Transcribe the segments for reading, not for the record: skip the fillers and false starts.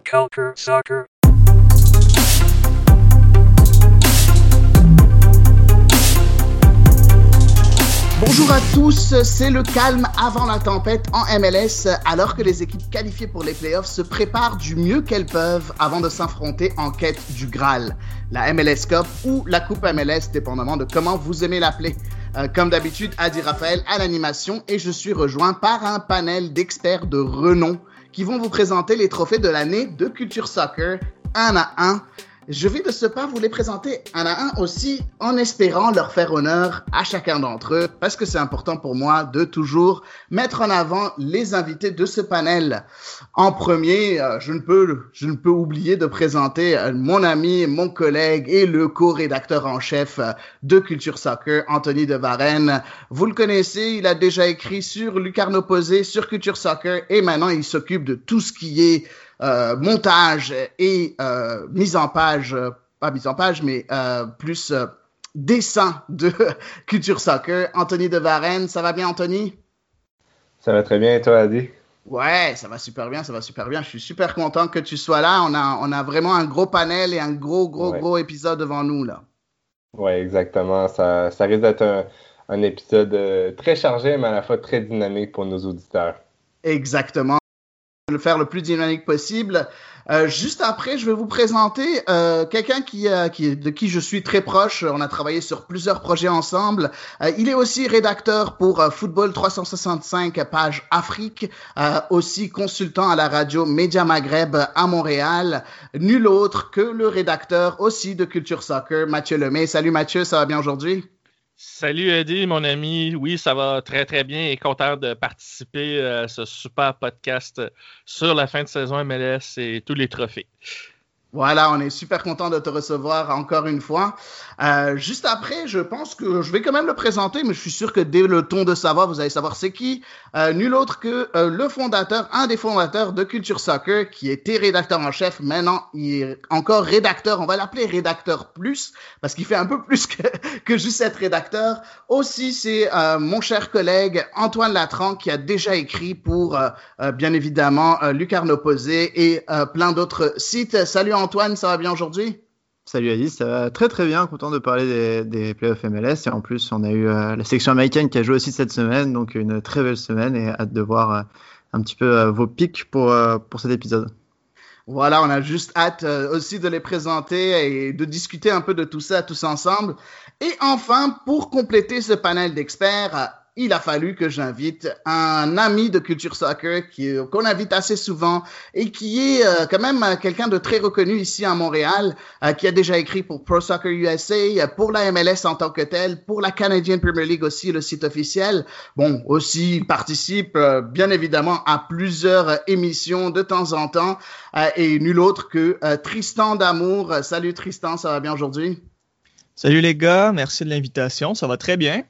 Culture Soccer. Bonjour à tous, c'est le calme avant la tempête en MLS, alors que les équipes qualifiées pour les playoffs se préparent du mieux qu'elles peuvent avant de s'affronter en quête du Graal, la MLS Cup ou la Coupe MLS, dépendamment de comment vous aimez l'appeler. Comme d'habitude, Adi Raphaël à l'animation et je suis rejoint par un panel d'experts de renom qui vont vous présenter les trophées de l'année de Culture Soccer un à un. Je vais de ce pas vous les présenter un à un aussi en espérant leur faire honneur à chacun d'entre eux parce que c'est important pour moi de toujours mettre en avant les invités de ce panel. En premier, je ne peux oublier de présenter mon ami, mon collègue et le co-rédacteur en chef de Culture Soccer, Anthony de Varenne. Vous le connaissez, il a déjà écrit sur Lucarno Posé, sur Culture Soccer et maintenant il s'occupe de tout ce qui est montage et mise en page, pas mise en page, mais plus dessin de Culture Soccer. Anthony de Varenne, ça va bien Anthony? Ça va très bien et toi Adi? Ouais, ça va super bien, ça va super bien. Je suis super content que tu sois là. On a vraiment un gros panel et un gros épisode devant nous là. Ouais, exactement. Ça risque d'être un épisode très chargé, mais à la fois très dynamique pour nos auditeurs. Exactement. Le faire le plus dynamique possible. Juste après, je vais vous présenter quelqu'un de qui je suis très proche. On a travaillé sur plusieurs projets ensemble. Il est aussi rédacteur pour Football 365, page Afrique, aussi consultant à la radio Média Maghreb à Montréal. Nul autre que le rédacteur aussi de Culture Soccer, Mathieu Lemay. Salut Mathieu, ça va bien aujourd'hui? Salut Eddie, mon ami. Oui, ça va très très bien et content de participer à ce super podcast sur la fin de saison MLS et tous les trophées. Voilà, on est super content de te recevoir encore une fois. Juste après, je pense que je vais quand même le présenter, mais je suis sûr que dès le ton de sa voix, vous allez savoir c'est qui. Nul autre que un des fondateurs de Culture Soccer, qui était rédacteur en chef. Maintenant, il est encore rédacteur. On va l'appeler rédacteur plus, parce qu'il fait un peu plus que juste être rédacteur. Aussi, c'est mon cher collègue Antoine Latran, qui a déjà écrit pour, bien évidemment, Lucarno Posé et plein d'autres sites. Salut Antoine, ça va bien aujourd'hui? Salut Alice, ça va très très bien, content de parler des playoffs MLS et en plus on a eu la sélection américaine qui a joué aussi cette semaine, donc une très belle semaine et hâte de voir un petit peu vos pics pour cet épisode. Voilà, on a juste hâte aussi de les présenter et de discuter un peu de tout ça tous ensemble. Et enfin, pour compléter ce panel d'experts, il a fallu que j'invite un ami de Culture Soccer qu'on invite assez souvent et qui est quand même quelqu'un de très reconnu ici à Montréal, qui a déjà écrit pour Pro Soccer USA, pour la MLS en tant que telle, pour la Canadian Premier League aussi, le site officiel. Bon, aussi, il participe bien évidemment à plusieurs émissions de temps en temps et nul autre que Tristan D'Amour. Salut Tristan, ça va bien aujourd'hui? Salut les gars, merci de l'invitation, ça va très bien.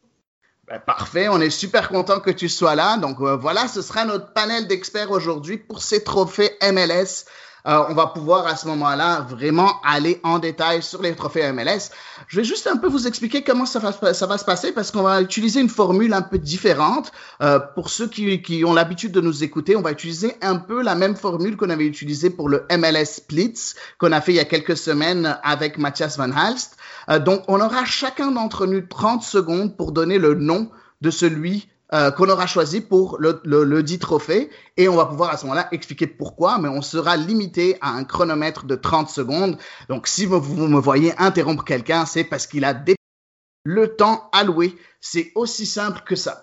Ben, parfait, on est super content que tu sois là. Donc voilà, ce sera notre panel d'experts aujourd'hui pour ces trophées MLS. On va pouvoir à ce moment-là vraiment aller en détail sur les trophées MLS. Je vais juste un peu vous expliquer comment ça va se passer parce qu'on va utiliser une formule un peu différente. Pour ceux qui ont l'habitude de nous écouter, on va utiliser un peu la même formule qu'on avait utilisée pour le MLS Splits qu'on a fait il y a quelques semaines avec Matthias Van Halst. Donc, on aura chacun d'entre nous 30 secondes pour donner le nom de celui qu'on aura choisi pour le dit trophée et on va pouvoir à ce moment-là expliquer pourquoi, mais on sera limité à un chronomètre de 30 secondes. Donc, si vous me voyez interrompre quelqu'un, c'est parce qu'il a dépassé le temps alloué. C'est aussi simple que ça.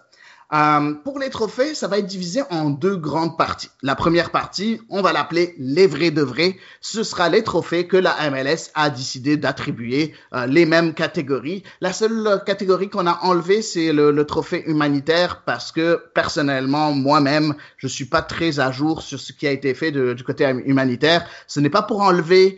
Pour les trophées, ça va être divisé en deux grandes parties. La première partie, on va l'appeler les vrais de vrais. Ce sera les trophées que la MLS a décidé d'attribuer, les mêmes catégories. La seule catégorie qu'on a enlevée, c'est le trophée humanitaire parce que personnellement, moi-même, je suis pas très à jour sur ce qui a été fait du côté humanitaire. Ce n'est pas pour enlever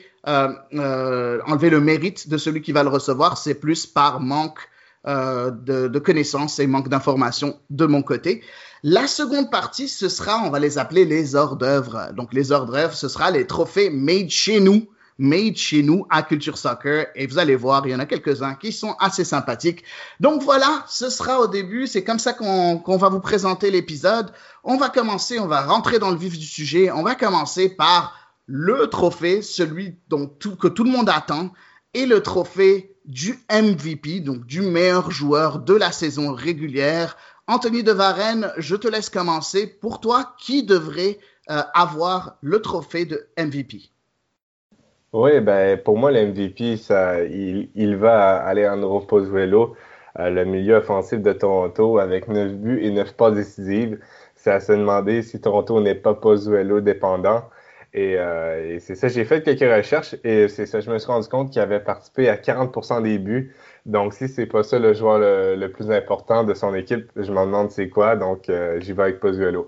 le mérite de celui qui va le recevoir, c'est plus par manque de connaissances et manque d'informations de mon côté. La seconde partie, ce sera, on va les appeler les hors d'œuvre. Donc, les hors d'œuvre, ce sera les trophées made chez nous à Culture Soccer. Et vous allez voir, il y en a quelques-uns qui sont assez sympathiques. Donc voilà, ce sera au début. C'est comme ça qu'on va vous présenter l'épisode. On va rentrer dans le vif du sujet. On va commencer par le trophée, celui que tout le monde attend, est le trophée du MVP, donc du meilleur joueur de la saison régulière. Anthony de Varenne, je te laisse commencer. Pour toi, qui devrait avoir le trophée de MVP? Oui, ben pour moi, le MVP, il va à Alejandro Pozuelo, le milieu offensif de Toronto, avec 9 buts et 9 passes décisives. C'est à se demander si Toronto n'est pas Pozuelo dépendant. Et c'est ça, j'ai fait quelques recherches et c'est ça, je me suis rendu compte qu'il avait participé à 40% des buts. Donc, si c'est pas ça le joueur le plus important de son équipe, je me demande c'est quoi. Donc, j'y vais avec Pozuelo.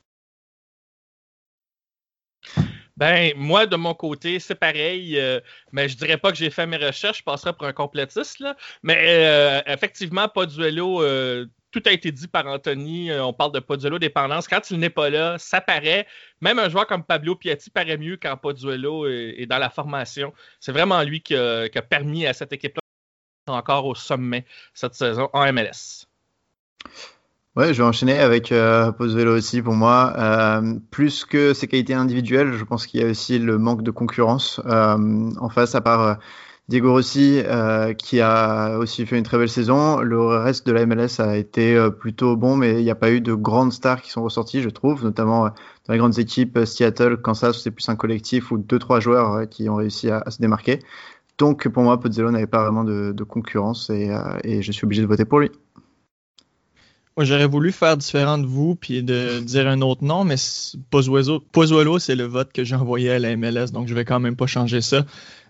Ben, moi, de mon côté, c'est pareil, mais je dirais pas que j'ai fait mes recherches, je passerais pour un complétiste, là. Mais effectivement, Pozuelo, tout a été dit par Anthony, on parle de Pozuelo dépendance. Quand il n'est pas là, ça paraît. Même un joueur comme Pablo Piatti paraît mieux quand Pozuelo est dans la formation. C'est vraiment lui qui a permis à cette équipe-là d'être encore au sommet cette saison en MLS. Ouais, je vais enchaîner avec Pozuelo aussi pour moi. Plus que ses qualités individuelles, je pense qu'il y a aussi le manque de concurrence en face, à part Diego Rossi qui a aussi fait une très belle saison. Le reste de la MLS a été plutôt bon, mais il n'y a pas eu de grandes stars qui sont ressorties, je trouve, notamment dans les grandes équipes Seattle, Kansas, c'est plus un collectif ou 2-3 joueurs qui ont réussi à se démarquer. Donc pour moi, Pozuelo n'avait pas vraiment de concurrence et je suis obligé de voter pour lui. Moi, j'aurais voulu faire différent de vous puis de dire un autre nom, mais Pozuelo, c'est le vote que j'ai envoyé à la MLS, donc je vais quand même pas changer ça.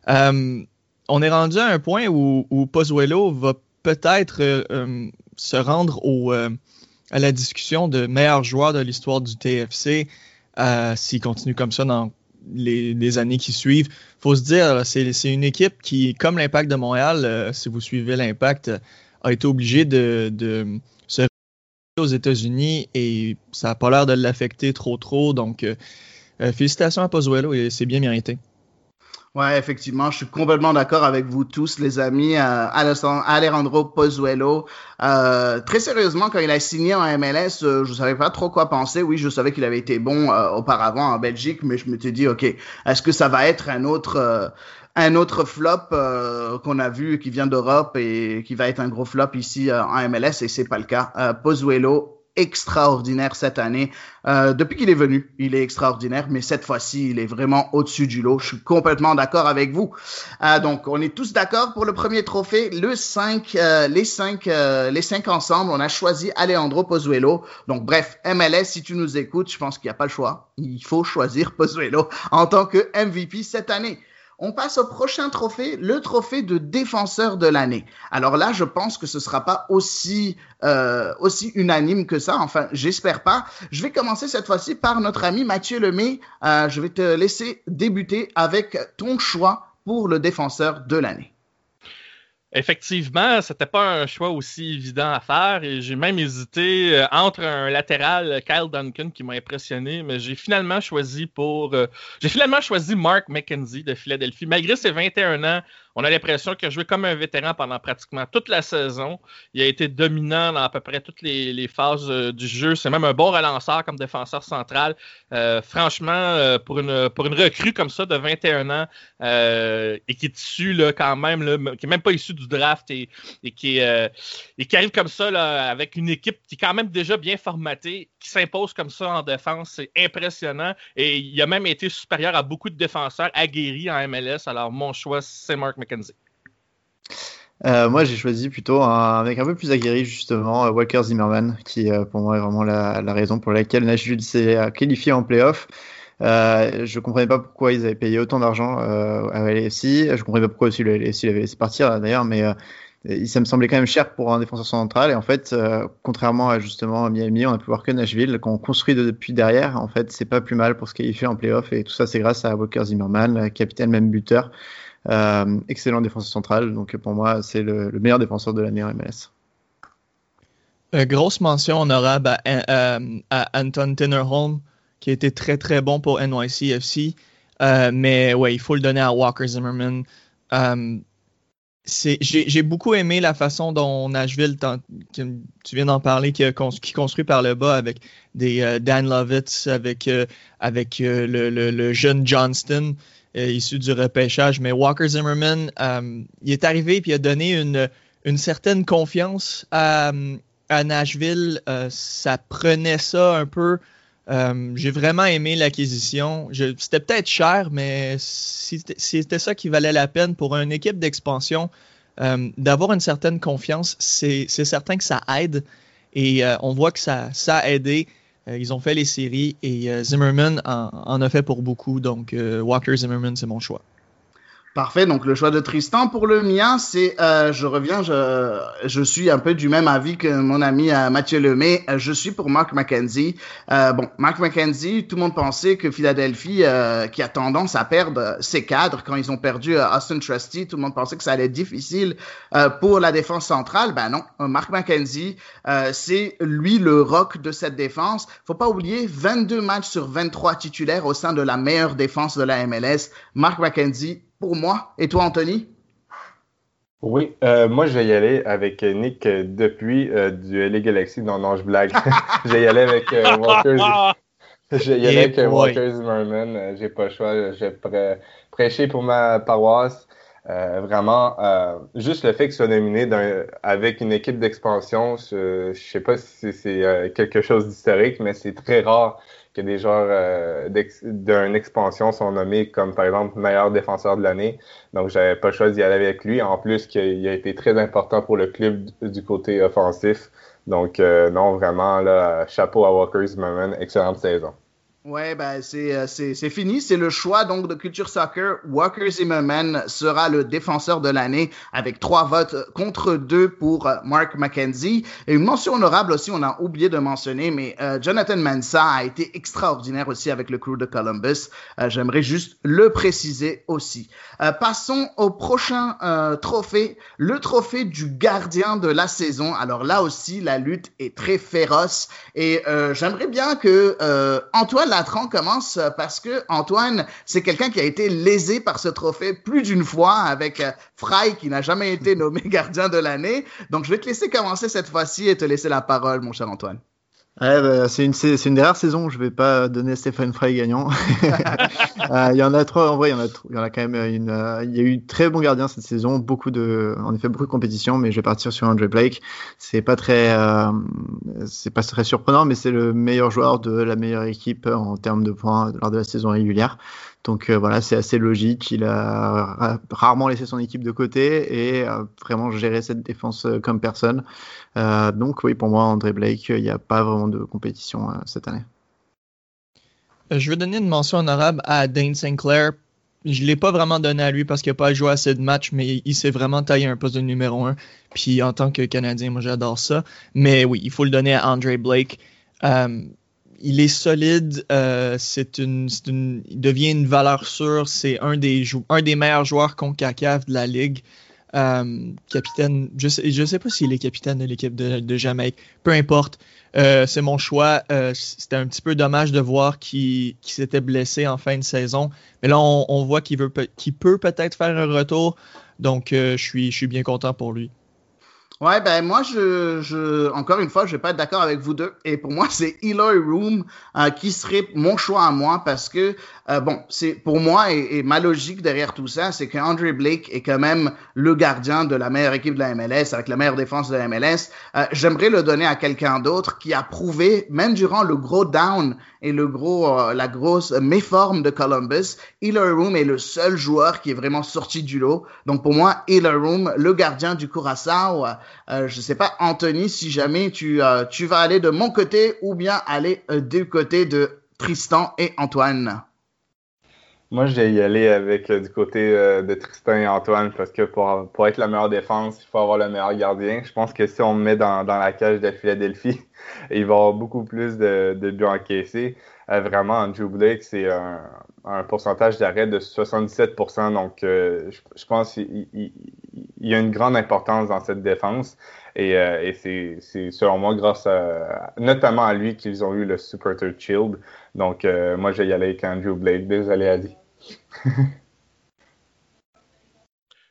On est rendu à un point où Pozuelo va peut-être se rendre à la discussion de meilleur joueur de l'histoire du TFC s'il continue comme ça dans les années qui suivent. Faut se dire, c'est une équipe qui, comme l'Impact de Montréal, si vous suivez l'Impact, a été obligée de se aux États-Unis et ça n'a pas l'air de l'affecter trop. Donc, félicitations à Pozuelo et c'est bien mérité. Ouais, effectivement, je suis complètement d'accord avec vous tous, les amis. Alejandro Pozuelo, très sérieusement, quand il a signé en MLS, je savais pas trop quoi penser. Oui, je savais qu'il avait été bon auparavant en Belgique, mais je m'étais dit, ok, est-ce que ça va être un autre flop qu'on a vu qui vient d'Europe et qui va être un gros flop ici en MLS, et c'est pas le cas. Pozuelo, extraordinaire cette année. Depuis qu'il est venu, il est extraordinaire, mais cette fois-ci, il est vraiment au-dessus du lot. Je suis complètement d'accord avec vous. Donc, on est tous d'accord pour le premier trophée. Les cinq ensemble, on a choisi Alejandro Pozuelo. Donc, bref, MLS, si tu nous écoutes, je pense qu'il n'y a pas le choix. Il faut choisir Pozuelo en tant que MVP cette année. On passe au prochain trophée, le trophée de défenseur de l'année. Alors là, je pense que ce sera pas aussi unanime que ça. Enfin, j'espère pas. Je vais commencer cette fois-ci par notre ami Mathieu Lemay. Je vais te laisser débuter avec ton choix pour le défenseur de l'année. Effectivement, c'était pas un choix aussi évident à faire et j'ai même hésité entre un latéral, Kyle Duncan, qui m'a impressionné, mais j'ai finalement choisi Mark McKenzie de Philadelphie. Malgré ses 21 ans, on a l'impression qu'il a joué comme un vétéran pendant pratiquement toute la saison. Il a été dominant dans à peu près toutes les phases du jeu. C'est même un bon relanceur comme défenseur central. Franchement, pour une recrue comme ça de 21 ans et qui est issu là, quand même, là, qui n'est même pas issu du draft et qui arrive comme ça là, avec une équipe qui est quand même déjà bien formatée, qui s'impose comme ça en défense, c'est impressionnant. Et il a même été supérieur à beaucoup de défenseurs aguerris en MLS. Alors, mon choix, c'est Mark McKenzie. Moi, j'ai choisi plutôt un mec un peu plus aguerri, justement, Walker Zimmerman, qui pour moi est vraiment la raison pour laquelle Nashville s'est qualifié en play-off. Je comprenais pas pourquoi ils avaient payé autant d'argent à LAFC. Je comprenais pas pourquoi aussi le LAFC l'avait laissé partir d'ailleurs, mais ça me semblait quand même cher pour un défenseur central. Et en fait, contrairement à justement Miami, on a pu voir que Nashville, qu'on construit depuis derrière, en fait, c'est pas plus mal pour se qualifier en play-off. Et tout ça, c'est grâce à Walker Zimmerman, capitaine, même buteur. Excellent défenseur central. Donc pour moi, c'est le meilleur défenseur de l'année en MLS. Grosse mention honorable à Anton Tinnerholm, qui a été très très bon pour NYCFC. Mais ouais, il faut le donner à Walker Zimmerman. j'ai beaucoup aimé la façon dont Nashville, tu viens d'en parler, qui construit par le bas avec des Dan Lovitz, avec le jeune Johnston, issu du repêchage. Mais Walker Zimmerman, il est arrivé et il a donné une certaine confiance à Nashville. Ça prenait ça un peu. J'ai vraiment aimé l'acquisition. C'était peut-être cher, mais c'était ça qui valait la peine pour une équipe d'expansion. D'avoir une certaine confiance, c'est certain que ça aide. Et on voit que ça a aidé. Ils ont fait les séries et Zimmerman en a fait pour beaucoup. Donc, Walker Zimmerman, c'est mon choix. Parfait, donc le choix de Tristan. Pour le mien, c'est, je suis un peu du même avis que mon ami Mathieu Lemay. Je suis pour Mark McKenzie. Mark McKenzie, tout le monde pensait que Philadelphie, qui a tendance à perdre ses cadres quand ils ont perdu Austin Trusty, tout le monde pensait que ça allait être difficile pour la défense centrale. Ben non, Mark McKenzie, c'est lui le rock de cette défense. Faut pas oublier, 22 matchs sur 23 titulaires au sein de la meilleure défense de la MLS. Mark McKenzie, pour moi. Et toi, Anthony? Oui, moi, je vais y aller avec Nick depuis du LA Galaxy. Non, je blague. Je vais y aller avec Walker Zimmerman. J'ai pas le choix. Je vais prêcher pour ma paroisse. Vraiment, juste le fait qu'il soit nominé avec une équipe d'expansion, je sais pas si c'est quelque chose d'historique, mais c'est très rare que des joueurs d'une expansion sont nommés comme, par exemple, meilleur défenseur de l'année. Donc, j'avais pas le choix d'y aller avec lui. En plus, qu'il a été très important pour le club du côté offensif. Donc, non, vraiment, là, chapeau à Walker Zimmerman. Excellente saison. Ouais, ben c'est fini. C'est le choix donc de Culture Soccer. Walker Zimmerman sera le défenseur de l'année avec 3 votes contre 2 pour Mark McKenzie. Et une mention honorable aussi, on a oublié de mentionner, mais Jonathan Mensah a été extraordinaire aussi avec le Crew de Columbus. J'aimerais juste le préciser aussi. Passons au prochain trophée, le trophée du gardien de la saison. Alors là aussi, la lutte est très féroce et j'aimerais bien que Antoine Latran commence parce que Antoine, c'est quelqu'un qui a été lésé par ce trophée plus d'une fois avec Frey qui n'a jamais été nommé gardien de l'année. Donc, je vais te laisser commencer cette fois-ci et te laisser la parole, mon cher Antoine. Ouais, c'est une des rares saisons où je vais pas donner Stephen Frey gagnant. Il y en a 3, en vrai, il y en a quand même il y a eu très bons gardiens cette saison, beaucoup de compétitions, mais je vais partir sur Andre Blake. C'est pas très surprenant, mais c'est le meilleur joueur de la meilleure équipe en termes de points lors de la saison régulière. Donc voilà, c'est assez logique. Il a rarement laissé son équipe de côté et vraiment géré cette défense comme personne. Donc oui, pour moi, Andre Blake, il n'y a pas vraiment de compétition cette année. Je veux donner une mention honorable à Dane Sinclair. Je ne l'ai pas vraiment donné à lui parce qu'il n'a pas joué assez de matchs, mais il s'est vraiment taillé un poste de numéro 1. Puis en tant que Canadien, moi j'adore ça. Mais oui, il faut le donner à Andre Blake. Il est solide, il devient une valeur sûre, c'est un des meilleurs joueurs CONCACAF de la Ligue. Capitaine, je sais pas s'il est capitaine de l'équipe de Jamaïque, peu importe, c'est mon choix. C'était un petit peu dommage de voir qu'il s'était blessé en fin de saison, mais là on voit qu'il peut peut-être faire un retour, donc je suis bien content pour lui. Ouais, ben moi, encore une fois, je vais pas être d'accord avec vous deux. Et pour moi, c'est Eloy Room qui serait mon choix à moi parce que, c'est pour moi et ma logique derrière tout ça, c'est que Andre Blake est quand même le gardien de la meilleure équipe de la MLS avec la meilleure défense de la MLS. J'aimerais le donner à quelqu'un d'autre qui a prouvé, même durant le gros down et la grosse méforme de Columbus, Eloy Room est le seul joueur qui est vraiment sorti du lot. Donc pour moi, Eloy Room, le gardien du Curaçao. Je sais pas, Anthony, si jamais tu vas aller de mon côté ou bien aller du côté de Tristan et Antoine. Moi, je vais y aller avec du côté de Tristan et Antoine parce que pour être la meilleure défense, il faut avoir le meilleur gardien. Je pense que si on me met dans la cage de Philadelphie, il va y avoir beaucoup plus de buts encaissés. Vraiment, Andrew Blake, c'est un pourcentage d'arrêt de 77%. Donc, je pense qu'il y a une grande importance dans cette défense. Et c'est selon moi grâce notamment à lui qu'ils ont eu le Super Third Shield. Donc, moi, je vais y aller avec Andrew Blake. Désolé, Adi.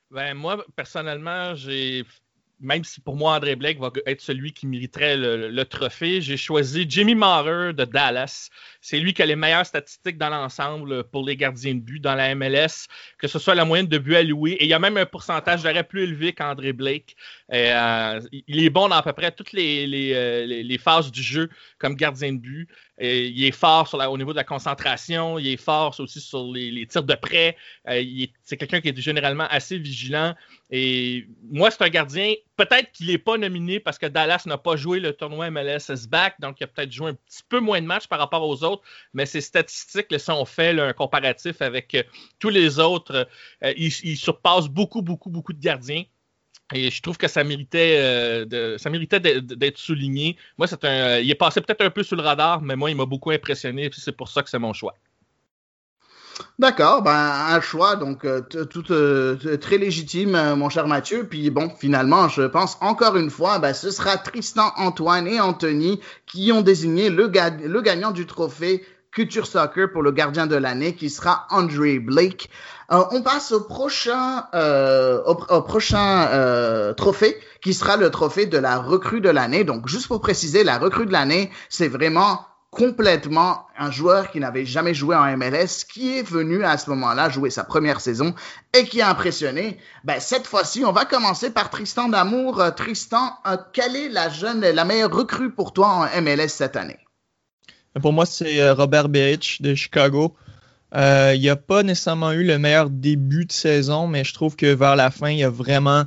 Ben, moi, personnellement, même si pour moi, André Blake va être celui qui mériterait le trophée, j'ai choisi Jimmy Maurer de Dallas. C'est lui qui a les meilleures statistiques dans l'ensemble pour les gardiens de but dans la MLS, que ce soit la moyenne de buts alloués. Et il y a même un pourcentage d'arrêt plus élevé qu'André Blake. Il est bon dans à peu près toutes les phases du jeu comme gardien de but. Il est fort au niveau de la concentration. Il est fort aussi sur les tirs de près. C'est quelqu'un qui est généralement assez vigilant. Et moi, c'est un gardien, peut-être qu'il n'est pas nominé parce que Dallas n'a pas joué le tournoi MLS is back, donc il a peut-être joué un petit peu moins de matchs par rapport aux autres, mais ses statistiques, là, si on fait un comparatif avec tous les autres, il surpasse beaucoup de gardiens. Et je trouve que ça méritait d'être souligné. Moi, il est passé peut-être un peu sous le radar, mais moi, il m'a beaucoup impressionné, et c'est pour ça que c'est mon choix. D'accord, un choix donc très légitime, mon cher Mathieu. Puis bon, finalement, je pense encore une fois, ce sera Tristan, Antoine et Anthony qui ont désigné le gagnant du trophée Culture Soccer pour le gardien de l'année, qui sera André Blake. On passe au prochain trophée, qui sera le trophée de la recrue de l'année. Donc, juste pour préciser, la recrue de l'année, c'est vraiment complètement un joueur qui n'avait jamais joué en MLS, qui est venu à ce moment-là jouer sa première saison et qui a impressionné. Cette fois-ci, on va commencer par Tristan D'Amour. Tristan, quelle est la meilleure recrue pour toi en MLS cette année? Pour moi, c'est Robert Beric de Chicago. Il n'a pas nécessairement eu le meilleur début de saison, mais je trouve que vers la fin, il a vraiment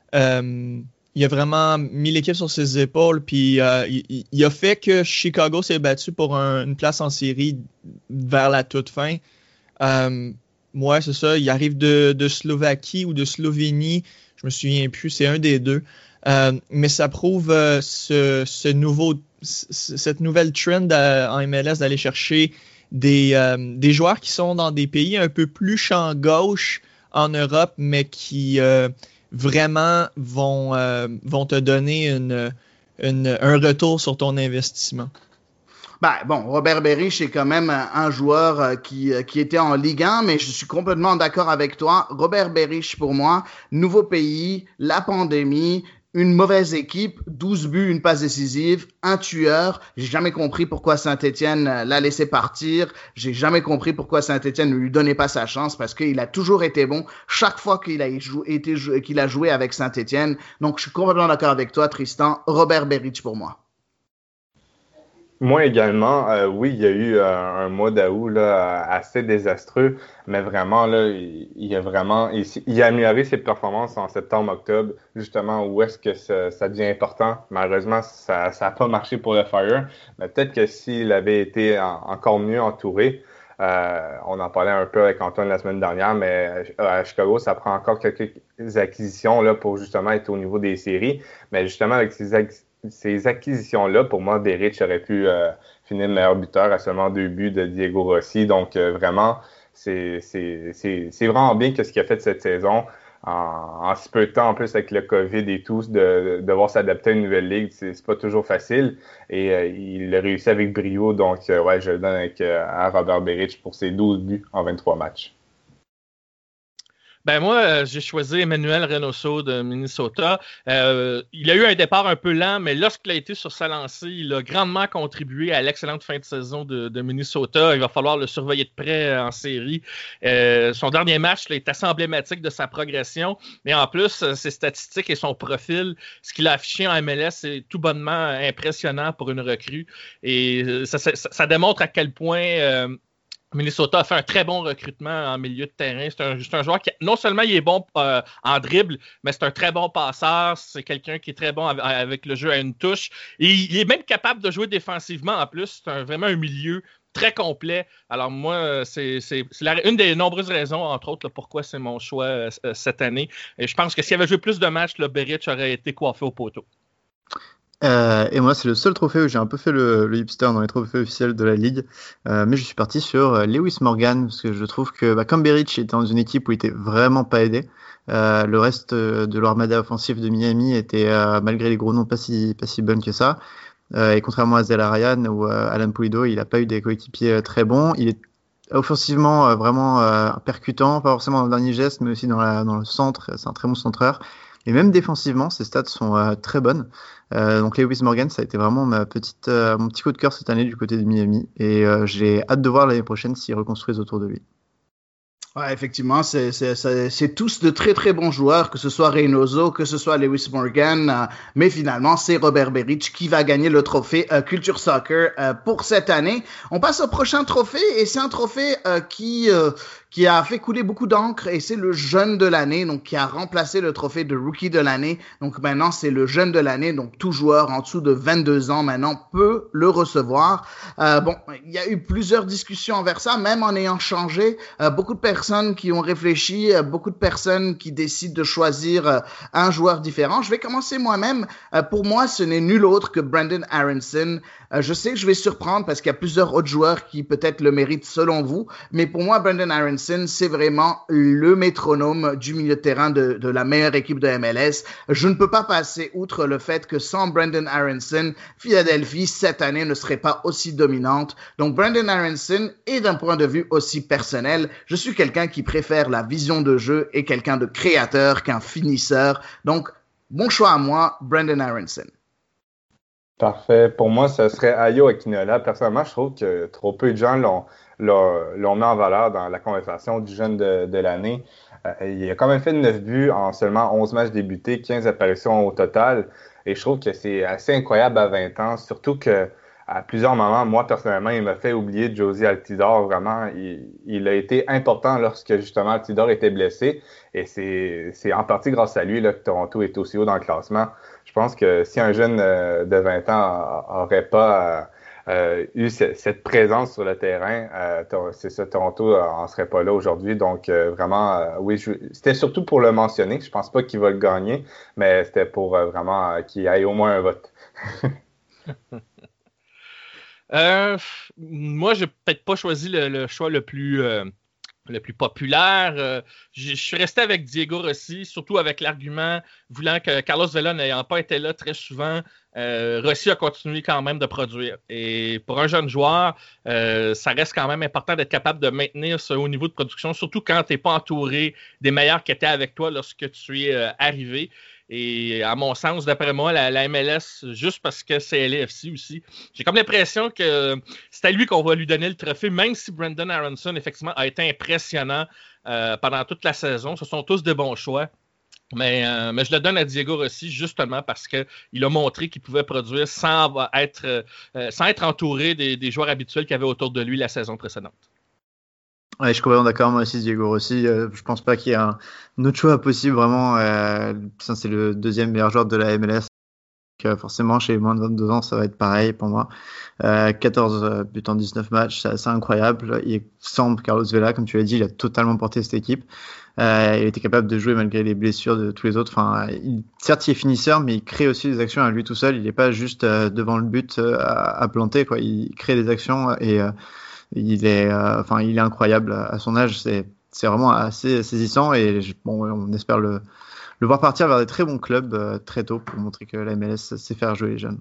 mis l'équipe sur ses épaules. Puis il a fait que Chicago s'est battu pour une place en série vers la toute fin. Ouais, c'est ça. Il arrive de Slovaquie ou de Slovénie. Je me souviens plus. C'est un des deux. Mais ça prouve cette nouvelle trend en MLS d'aller chercher des joueurs qui sont dans des pays un peu plus champ gauche en Europe, mais qui vraiment vont te donner un retour sur ton investissement. Robert Beric est quand même un joueur qui était en Ligue 1, mais je suis complètement d'accord avec toi. Robert Beric, pour moi, nouveau pays, la pandémie, une mauvaise équipe, 12 buts, une passe décisive, un tueur. J'ai jamais compris pourquoi Saint-Étienne l'a laissé partir. J'ai jamais compris pourquoi Saint-Étienne ne lui donnait pas sa chance, parce qu'il a toujours été bon chaque fois qu'il a joué avec Saint-Étienne. Donc, je suis complètement d'accord avec toi, Tristan. Robert Beric pour moi. Moi également, oui, il y a eu un mois d'août là, assez désastreux, mais vraiment, là, il a amélioré ses performances en septembre-octobre, justement, où est-ce que ça devient important. Malheureusement, ça n'a pas marché pour le Fire, mais peut-être que s'il avait été encore mieux entouré, on en parlait un peu avec Antoine la semaine dernière, mais à Chicago, ça prend encore quelques acquisitions là, pour justement être au niveau des séries, mais justement, avec ces acquisitions-là, pour moi, Beric aurait pu finir meilleur buteur à seulement 2 buts de Diego Rossi. Donc, vraiment, c'est vraiment bien que ce qu'il a fait cette saison. En si peu de temps, en plus, avec le COVID et tout, de devoir s'adapter à une nouvelle ligue, c'est pas toujours facile. Et il a réussi avec brio. Donc, ouais, je le donne à Robert Beric pour ses 12 buts en 23 matchs. Moi, j'ai choisi Emmanuel Reynoso de Minnesota. Il a eu un départ un peu lent, mais lorsqu'il a été sur sa lancée, il a grandement contribué à l'excellente fin de saison de Minnesota. Il va falloir le surveiller de près en série. Son dernier match là, est assez emblématique de sa progression, mais en plus, ses statistiques et son profil, ce qu'il a affiché en MLS, c'est tout bonnement impressionnant pour une recrue. Et ça démontre à quel point Minnesota a fait un très bon recrutement en milieu de terrain. C'est un joueur qui, non seulement il est bon en dribble, mais c'est un très bon passeur. C'est quelqu'un qui est très bon avec le jeu à une touche. Et il est même capable de jouer défensivement en plus. C'est vraiment un milieu très complet. Alors moi, c'est une des nombreuses raisons, entre autres, là, pourquoi c'est mon choix cette année. Et je pense que s'il avait joué plus de matchs, Beric aurait été coiffé au poteau. Et moi, c'est le seul trophée où j'ai un peu fait le hipster dans les trophées officiels de la Ligue. Mais je suis parti sur Lewis Morgan, parce que je trouve que comme Beric était dans une équipe où il était vraiment pas aidé, le reste de l'armada offensive de Miami était, malgré les gros noms, pas si bonne que ça. Et contrairement à Zelarayan ou Alan Pulido, il n'a pas eu des coéquipiers très bons. Il est offensivement vraiment percutant, pas forcément dans le dernier geste, mais aussi dans le centre. C'est un très bon centreur. Et même défensivement, ses stats sont très bonnes. Donc Lewis Morgan, ça a été vraiment mon petit coup de cœur cette année du côté de Miami. Et j'ai hâte de voir l'année prochaine s'ils reconstruisent autour de lui. Ouais, effectivement, c'est tous de très très bons joueurs, que ce soit Reynoso, que ce soit Lewis Morgan, mais finalement c'est Robert Beric qui va gagner le trophée Culture Soccer pour cette année. On passe au prochain trophée et c'est un trophée qui a fait couler beaucoup d'encre et c'est le jeune de l'année, donc qui a remplacé le trophée de rookie de l'année. Donc maintenant c'est le jeune de l'année, donc tout joueur en dessous de 22 ans maintenant peut le recevoir. Bon, il y a eu plusieurs discussions envers ça, même en ayant changé, beaucoup de personnes qui ont réfléchi, beaucoup de personnes qui décident de choisir un joueur différent. Je vais commencer moi-même. Pour moi, ce n'est nul autre que Brenden Aaronson. Je sais que je vais surprendre parce qu'il y a plusieurs autres joueurs qui peut-être le méritent selon vous, mais pour moi, Brenden Aaronson, c'est vraiment le métronome du milieu de terrain de la meilleure équipe de MLS. Je ne peux pas passer outre le fait que sans Brenden Aaronson, Philadelphie, cette année, ne serait pas aussi dominante. Donc, Brenden Aaronson, et d'un point de vue aussi personnel, je suis quelqu'un qui préfère la vision de jeu et quelqu'un de créateur qu'un finisseur. Donc, bon choix à moi, Brenden Aaronson. Parfait. Pour moi, ce serait Ayo Akinola. Personnellement, je trouve que trop peu de gens l'ont mis en valeur dans la conversation du jeune de l'année. Il a quand même fait 9 buts en seulement 11 matchs débutés, 15 apparitions au total. Et je trouve que c'est assez incroyable à 20 ans, surtout que à plusieurs moments, moi, personnellement, il m'a fait oublier Jozy Altidore. Vraiment, il a été important lorsque, justement, Altidore était blessé. Et c'est en partie grâce à lui là, que Toronto est aussi haut dans le classement. Je pense que si un jeune de 20 ans n'aurait pas eu cette présence sur le terrain, c'est ça, Toronto en serait pas là aujourd'hui. Donc, vraiment, oui, c'était surtout pour le mentionner. Je pense pas qu'il va le gagner, mais c'était pour vraiment qu'il aille au moins un vote. Moi, j'ai peut-être pas choisi le choix le plus populaire. Je suis resté avec Diego Rossi, surtout avec l'argument voulant que Carlos Vela n'ayant pas été là très souvent, Rossi a continué quand même de produire. Et pour un jeune joueur, ça reste quand même important d'être capable de maintenir ce haut niveau de production, surtout quand tu n'es pas entouré des meilleurs qui étaient avec toi lorsque tu es arrivé. Et à mon sens, d'après moi, la MLS, juste parce que c'est LAFC aussi, j'ai comme l'impression que c'est à lui qu'on va lui donner le trophée, même si Brenden Aaronson, effectivement, a été impressionnant pendant toute la saison. Ce sont tous de bons choix. Mais je le donne à Diego Rossi justement parce qu'il a montré qu'il pouvait produire sans être entouré des joueurs habituels qu'il y avait autour de lui la saison précédente. Ouais, je suis complètement d'accord, moi aussi, Diego Rossi. Je pense pas qu'il y ait un autre choix possible, vraiment. C'est le deuxième meilleur joueur de la MLS. Donc, forcément, chez les moins de 22 ans, ça va être pareil pour moi. 14 buts en 19 matchs, c'est assez incroyable. Il semble Carlos Vela, comme tu l'as dit, il a totalement porté cette équipe. Il était capable de jouer malgré les blessures de tous les autres. Enfin, certes, il est finisseur, mais il crée aussi des actions à lui tout seul. Il n'est pas juste devant le but à planter, quoi. Il crée des actions et il est incroyable à son âge. C'est vraiment assez saisissant et on espère le voir partir vers des très bons clubs très tôt pour montrer que la MLS sait faire jouer les jeunes.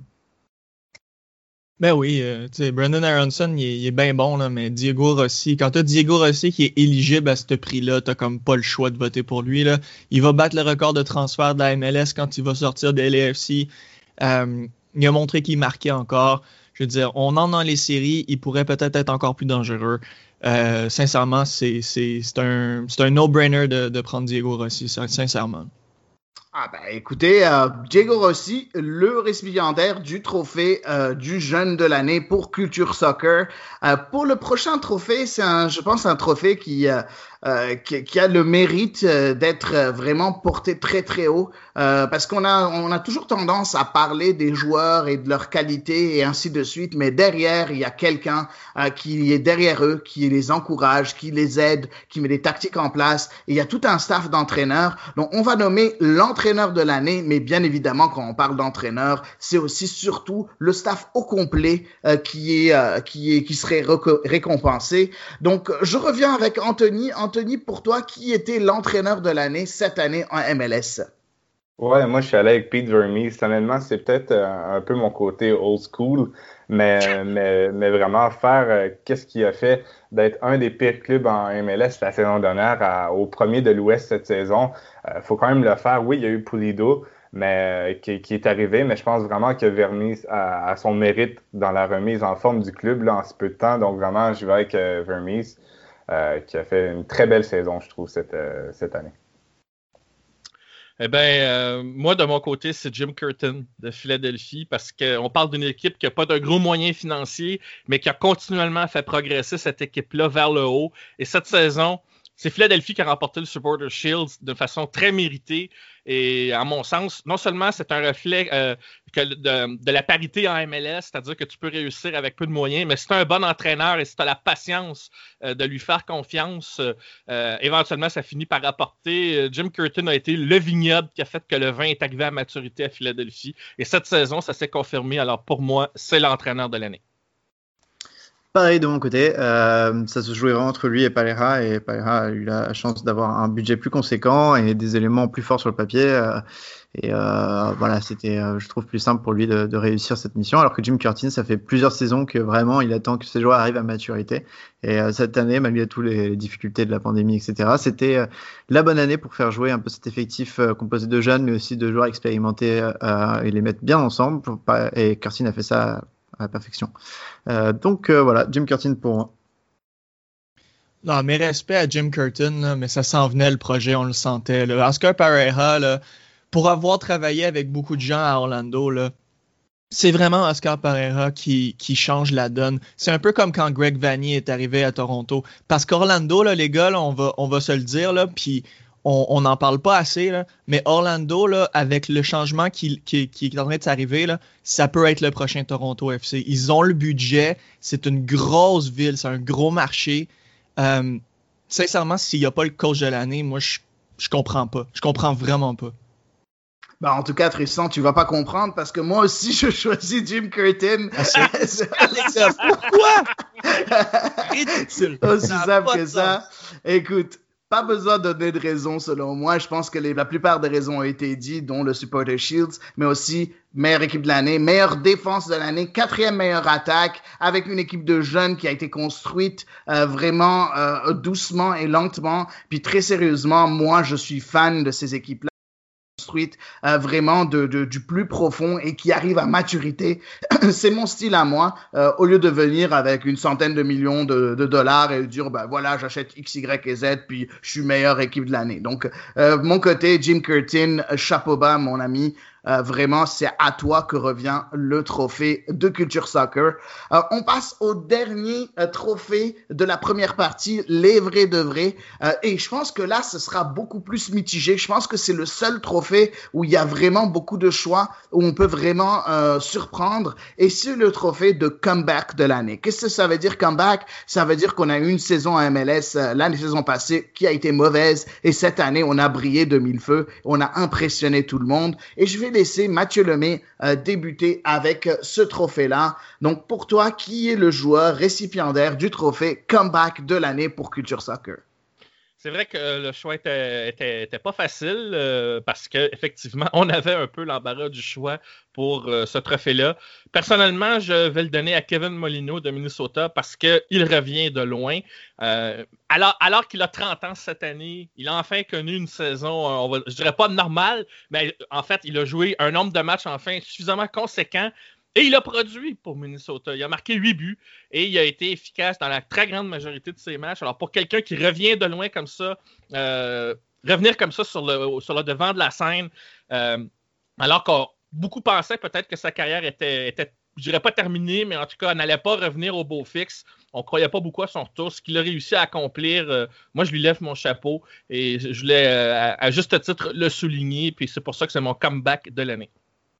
Ben oui, Brenden Aaronson, il est bien bon, là, mais Diego Rossi, quand t'as Diego Rossi qui est éligible à ce prix-là, t'as comme pas le choix de voter pour lui, là. Il va battre le record de transfert de la MLS quand il va sortir de LAFC. Il a montré qu'il marquait encore. Je veux dire, on en dans les séries, il pourrait peut-être être encore plus dangereux. Sincèrement, c'est un no-brainer de prendre Diego Rossi, sincèrement. Ah ben écoutez, Diego Rossi, le récipiendaire du trophée du jeune de l'année pour Culture Soccer. Pour le prochain trophée, c'est je pense un trophée qui a le mérite d'être vraiment porté très très haut parce qu'on a toujours tendance à parler des joueurs et de leur qualité et ainsi de suite, mais derrière il y a quelqu'un qui est derrière eux, qui les encourage, qui les aide, qui met des tactiques en place, et il y a tout un staff d'entraîneurs. Donc on va nommer l'entraîneur de l'année, mais bien évidemment quand on parle d'entraîneur, c'est aussi surtout le staff au complet qui serait récompensé. Donc je reviens avec Anthony. Anthony, pour toi, qui était l'entraîneur de l'année cette année en MLS? Ouais, moi je suis allé avec Pete Vermees. Honnêtement, c'est peut-être un peu mon côté old school, mais vraiment faire qu'est-ce qu'il a fait d'être un des pires clubs en MLS la saison dernière au premier de l'Ouest cette saison. Faut quand même le faire. Oui, il y a eu Pulido, mais qui est arrivé, mais je pense vraiment que Vermees a son mérite dans la remise en forme du club là, en si peu de temps. Donc vraiment, je vais avec Vermees, qui a fait une très belle saison, je trouve, cette année. Eh bien, moi, de mon côté, c'est Jim Curtin de Philadelphie parce qu'on parle d'une équipe qui n'a pas de gros moyens financiers, mais qui a continuellement fait progresser cette équipe-là vers le haut. Et cette saison, c'est Philadelphie qui a remporté le Supporters Shield de façon très méritée. Et à mon sens, non seulement c'est un reflet de la parité en MLS, c'est-à-dire que tu peux réussir avec peu de moyens, mais si tu es un bon entraîneur et si tu as la patience de lui faire confiance, éventuellement, ça finit par rapporter. Jim Curtin a été le vignoble qui a fait que le vin est arrivé à maturité à Philadelphie. Et cette saison, ça s'est confirmé. Alors pour moi, c'est l'entraîneur de l'année. Pareil de mon côté, ça se jouait vraiment entre lui et Palera a eu la chance d'avoir un budget plus conséquent et des éléments plus forts sur le papier. Voilà, c'était, je trouve, plus simple pour lui de réussir cette mission, alors que Jim Curtin, ça fait plusieurs saisons que vraiment il attend que ses joueurs arrivent à maturité. Et cette année, malgré toutes les difficultés de la pandémie, etc., c'était la bonne année pour faire jouer un peu cet effectif composé de jeunes, mais aussi de joueurs expérimentés et les mettre bien ensemble. Et Curtin a fait ça à la perfection. Donc voilà, Jim Curtin pour moi. Non, mes respects à Jim Curtin, là, mais ça s'en venait le projet, on le sentait. Là. Oscar Pareja, là, pour avoir travaillé avec beaucoup de gens à Orlando, là, c'est vraiment Oscar Pareja qui change la donne. C'est un peu comme quand Greg Vanney est arrivé à Toronto. Parce qu'Orlando, là, les gars, là, on va se le dire, là, puis on n'en parle pas assez, là, mais Orlando, là, avec le changement qui est en train de s'arriver, là, ça peut être le prochain Toronto FC. Ils ont le budget, c'est une grosse ville, c'est un gros marché. Sincèrement, s'il n'y a pas le coach de l'année, moi, je comprends pas. Je comprends vraiment pas. Bah, en tout cas, Tristan, tu vas pas comprendre parce que moi aussi, je choisis Jim Curtin. Pourquoi? Ridicule. Aussi simple que ça. Écoute, pas besoin de donner de raison selon moi. Je pense que la plupart des raisons ont été dites, dont le Supporter Shields, mais aussi meilleure équipe de l'année, meilleure défense de l'année, 4e meilleure attaque, avec une équipe de jeunes qui a été construite vraiment doucement et lentement. Puis très sérieusement, moi, je suis fan de ces équipes-là. Construite vraiment du plus profond et qui arrive à maturité. C'est mon style à moi. Au lieu de venir avec une centaine de millions de dollars et dire, ben voilà, j'achète X, Y et Z, puis je suis meilleure équipe de l'année. Donc, mon côté, Jim Curtin, chapeau bas, mon ami. Vraiment, c'est à toi que revient le trophée de Culture Soccer. On passe au dernier trophée de la première partie, les vrais de vrais. Et je pense que là, ce sera beaucoup plus mitigé. Je pense que c'est le seul trophée où il y a vraiment beaucoup de choix, où on peut vraiment surprendre. Et c'est le trophée de comeback de l'année. Qu'est-ce que ça veut dire comeback? Ça veut dire qu'on a eu une saison à MLS l'année saison passée qui a été mauvaise. Et cette année, on a brillé de mille feux. On a impressionné tout le monde. Et je vais laisser Mathieu Lemay débuter avec ce trophée-là. Donc, pour toi, qui est le joueur récipiendaire du trophée comeback de l'année pour Culture Soccer? C'est vrai que le choix était pas facile parce qu'effectivement, on avait un peu l'embarras du choix pour ce trophée-là. Personnellement, je vais le donner à Kevin Molino de Minnesota parce qu'il revient de loin. Alors qu'il a 30 ans cette année, il a enfin connu une saison, je dirais pas normale, mais en fait, il a joué un nombre de matchs enfin suffisamment conséquent. Et il a produit pour Minnesota. Il a marqué 8 buts et il a été efficace dans la très grande majorité de ses matchs. Alors, pour quelqu'un qui revient de loin comme ça, revenir comme ça sur le devant de la scène, alors que beaucoup pensaient peut-être que sa carrière était je dirais pas terminée, mais en tout cas, elle n'allait pas revenir au beau fixe. On ne croyait pas beaucoup à son retour. Ce qu'il a réussi à accomplir, moi, je lui lève mon chapeau et je voulais, à juste titre, le souligner. Puis c'est pour ça que c'est mon comeback de l'année.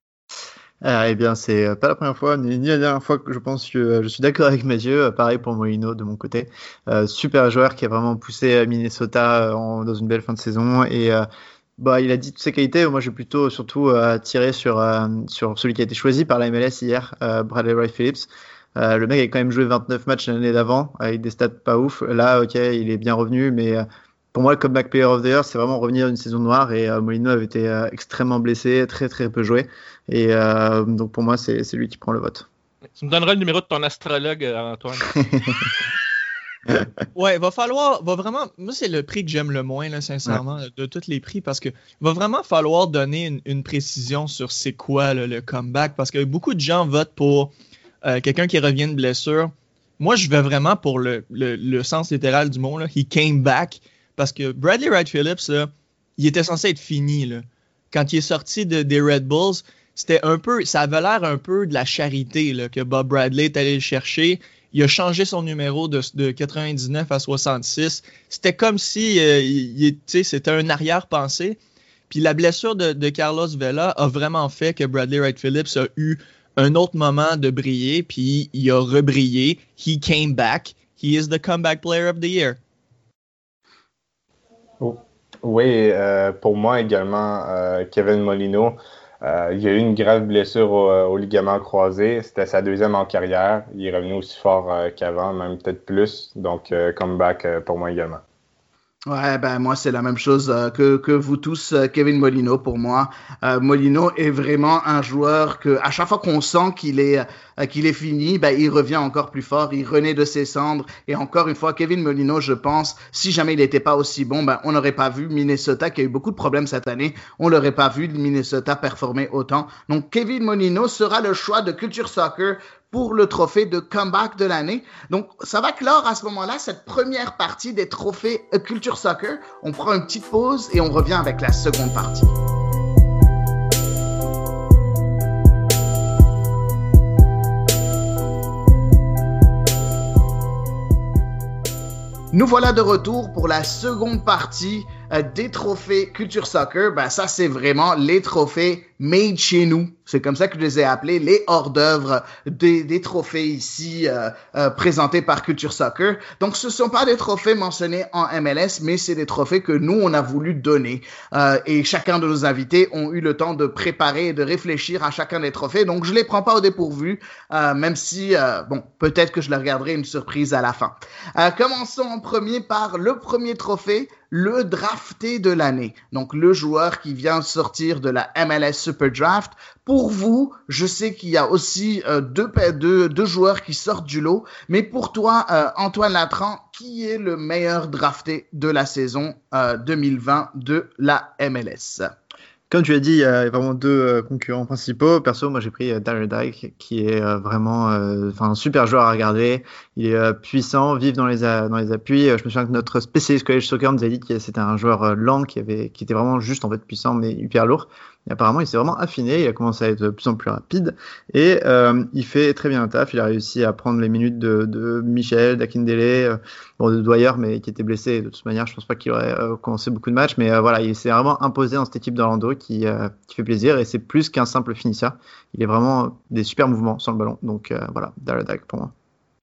Eh bien, c'est pas la première fois, ni la dernière fois que je pense que je suis d'accord avec Mathieu. Pareil pour Molino de mon côté. Super joueur qui a vraiment poussé Minnesota dans une belle fin de saison. Et il a dit toutes ses qualités. Moi, j'ai plutôt surtout tiré sur celui qui a été choisi par la MLS hier, Bradley Wright Phillips. Le mec a quand même joué 29 matchs l'année d'avant avec des stats pas ouf. Là, ok, il est bien revenu, mais pour moi, le comeback player of the year, c'est vraiment revenir d'une saison noire. Et Molino avait été extrêmement blessé, très très peu joué. Et donc pour moi, c'est lui qui prend le vote. Tu me donneras le numéro de ton astrologue, Antoine. Ouais, va vraiment. Moi, c'est le prix que j'aime le moins, là, sincèrement, de tous les prix, parce que va vraiment falloir donner une précision sur c'est quoi là, le comeback, parce que beaucoup de gens votent pour quelqu'un qui revient de blessure. Moi, je vais vraiment pour le sens littéral du mot, là. He came back, parce que Bradley Wright Phillips, là, il était censé être fini, là. Quand il est sorti des Red Bulls, c'était un peu, ça avait l'air un peu de la charité là, que Bob Bradley est allé le chercher. Il a changé son numéro de 99 à 66. C'était comme si c'était un arrière-pensée. Puis la blessure de Carlos Vela a vraiment fait que Bradley Wright Phillips a eu un autre moment de briller, puis il a rebrillé. He came back. He is the comeback player of the year. Oui, pour moi également, Kevin Molino. Il a eu une grave blessure au ligament croisé. C'était sa deuxième en carrière. Il est revenu aussi fort qu'avant, même peut-être plus. Donc, comeback pour moi également. Ouais, ben moi c'est la même chose que vous tous, Kevin Molino pour moi. Molino est vraiment un joueur que à chaque fois qu'on sent qu'il est fini, ben il revient encore plus fort, il renaît de ses cendres. Et encore une fois, Kevin Molino, je pense, si jamais il n'était pas aussi bon, ben on n'aurait pas vu Minnesota qui a eu beaucoup de problèmes cette année. On l'aurait pas vu Minnesota performer autant. Donc Kevin Molino sera le choix de Culture Soccer pour le trophée de comeback de l'année. Donc, ça va clore à ce moment-là cette première partie des trophées Culture Soccer. On prend une petite pause et on revient avec la seconde partie. Nous voilà de retour pour la seconde partie des trophées Culture Soccer. Ben ça, c'est vraiment les trophées made chez nous. C'est comme ça que je les ai appelés, les hors-d'œuvre des trophées ici présentés par Culture Soccer. Donc, ce sont pas des trophées mentionnés en MLS, mais c'est des trophées que nous, on a voulu donner. Et chacun de nos invités ont eu le temps de préparer et de réfléchir à chacun des trophées. Donc, je les prends pas au dépourvu, même si, peut-être que je leur garderai une surprise à la fin. Commençons en premier par le premier trophée, le drafté de l'année. Donc, le joueur qui vient sortir de la MLS Super Draft. Pour vous, je sais qu'il y a aussi deux joueurs qui sortent du lot. Mais pour toi, Antoine Latran, qui est le meilleur drafté de la saison 2020 de la MLS? Comme tu as dit, il y a vraiment deux concurrents principaux. Perso, moi j'ai pris Darryl Dike, qui est vraiment un super joueur à regarder. Il est puissant, vif dans les appuis. Je me souviens que notre spécialiste college soccer nous a dit que c'était un joueur lent qui était vraiment juste en fait puissant mais hyper lourd. Et apparemment, il s'est vraiment affiné. Il a commencé à être de plus en plus rapide et il fait très bien le taf. Il a réussi à prendre les minutes de Michel, d'Akindele, de Dwyer, mais qui était blessé. De toute manière, je pense pas qu'il aurait commencé beaucoup de matchs. Mais voilà, il s'est vraiment imposé dans cette équipe d'Orlando qui fait plaisir et c'est plus qu'un simple finisseur. Il est vraiment des super mouvements sur le ballon. Donc voilà, Darryl Dike pour moi.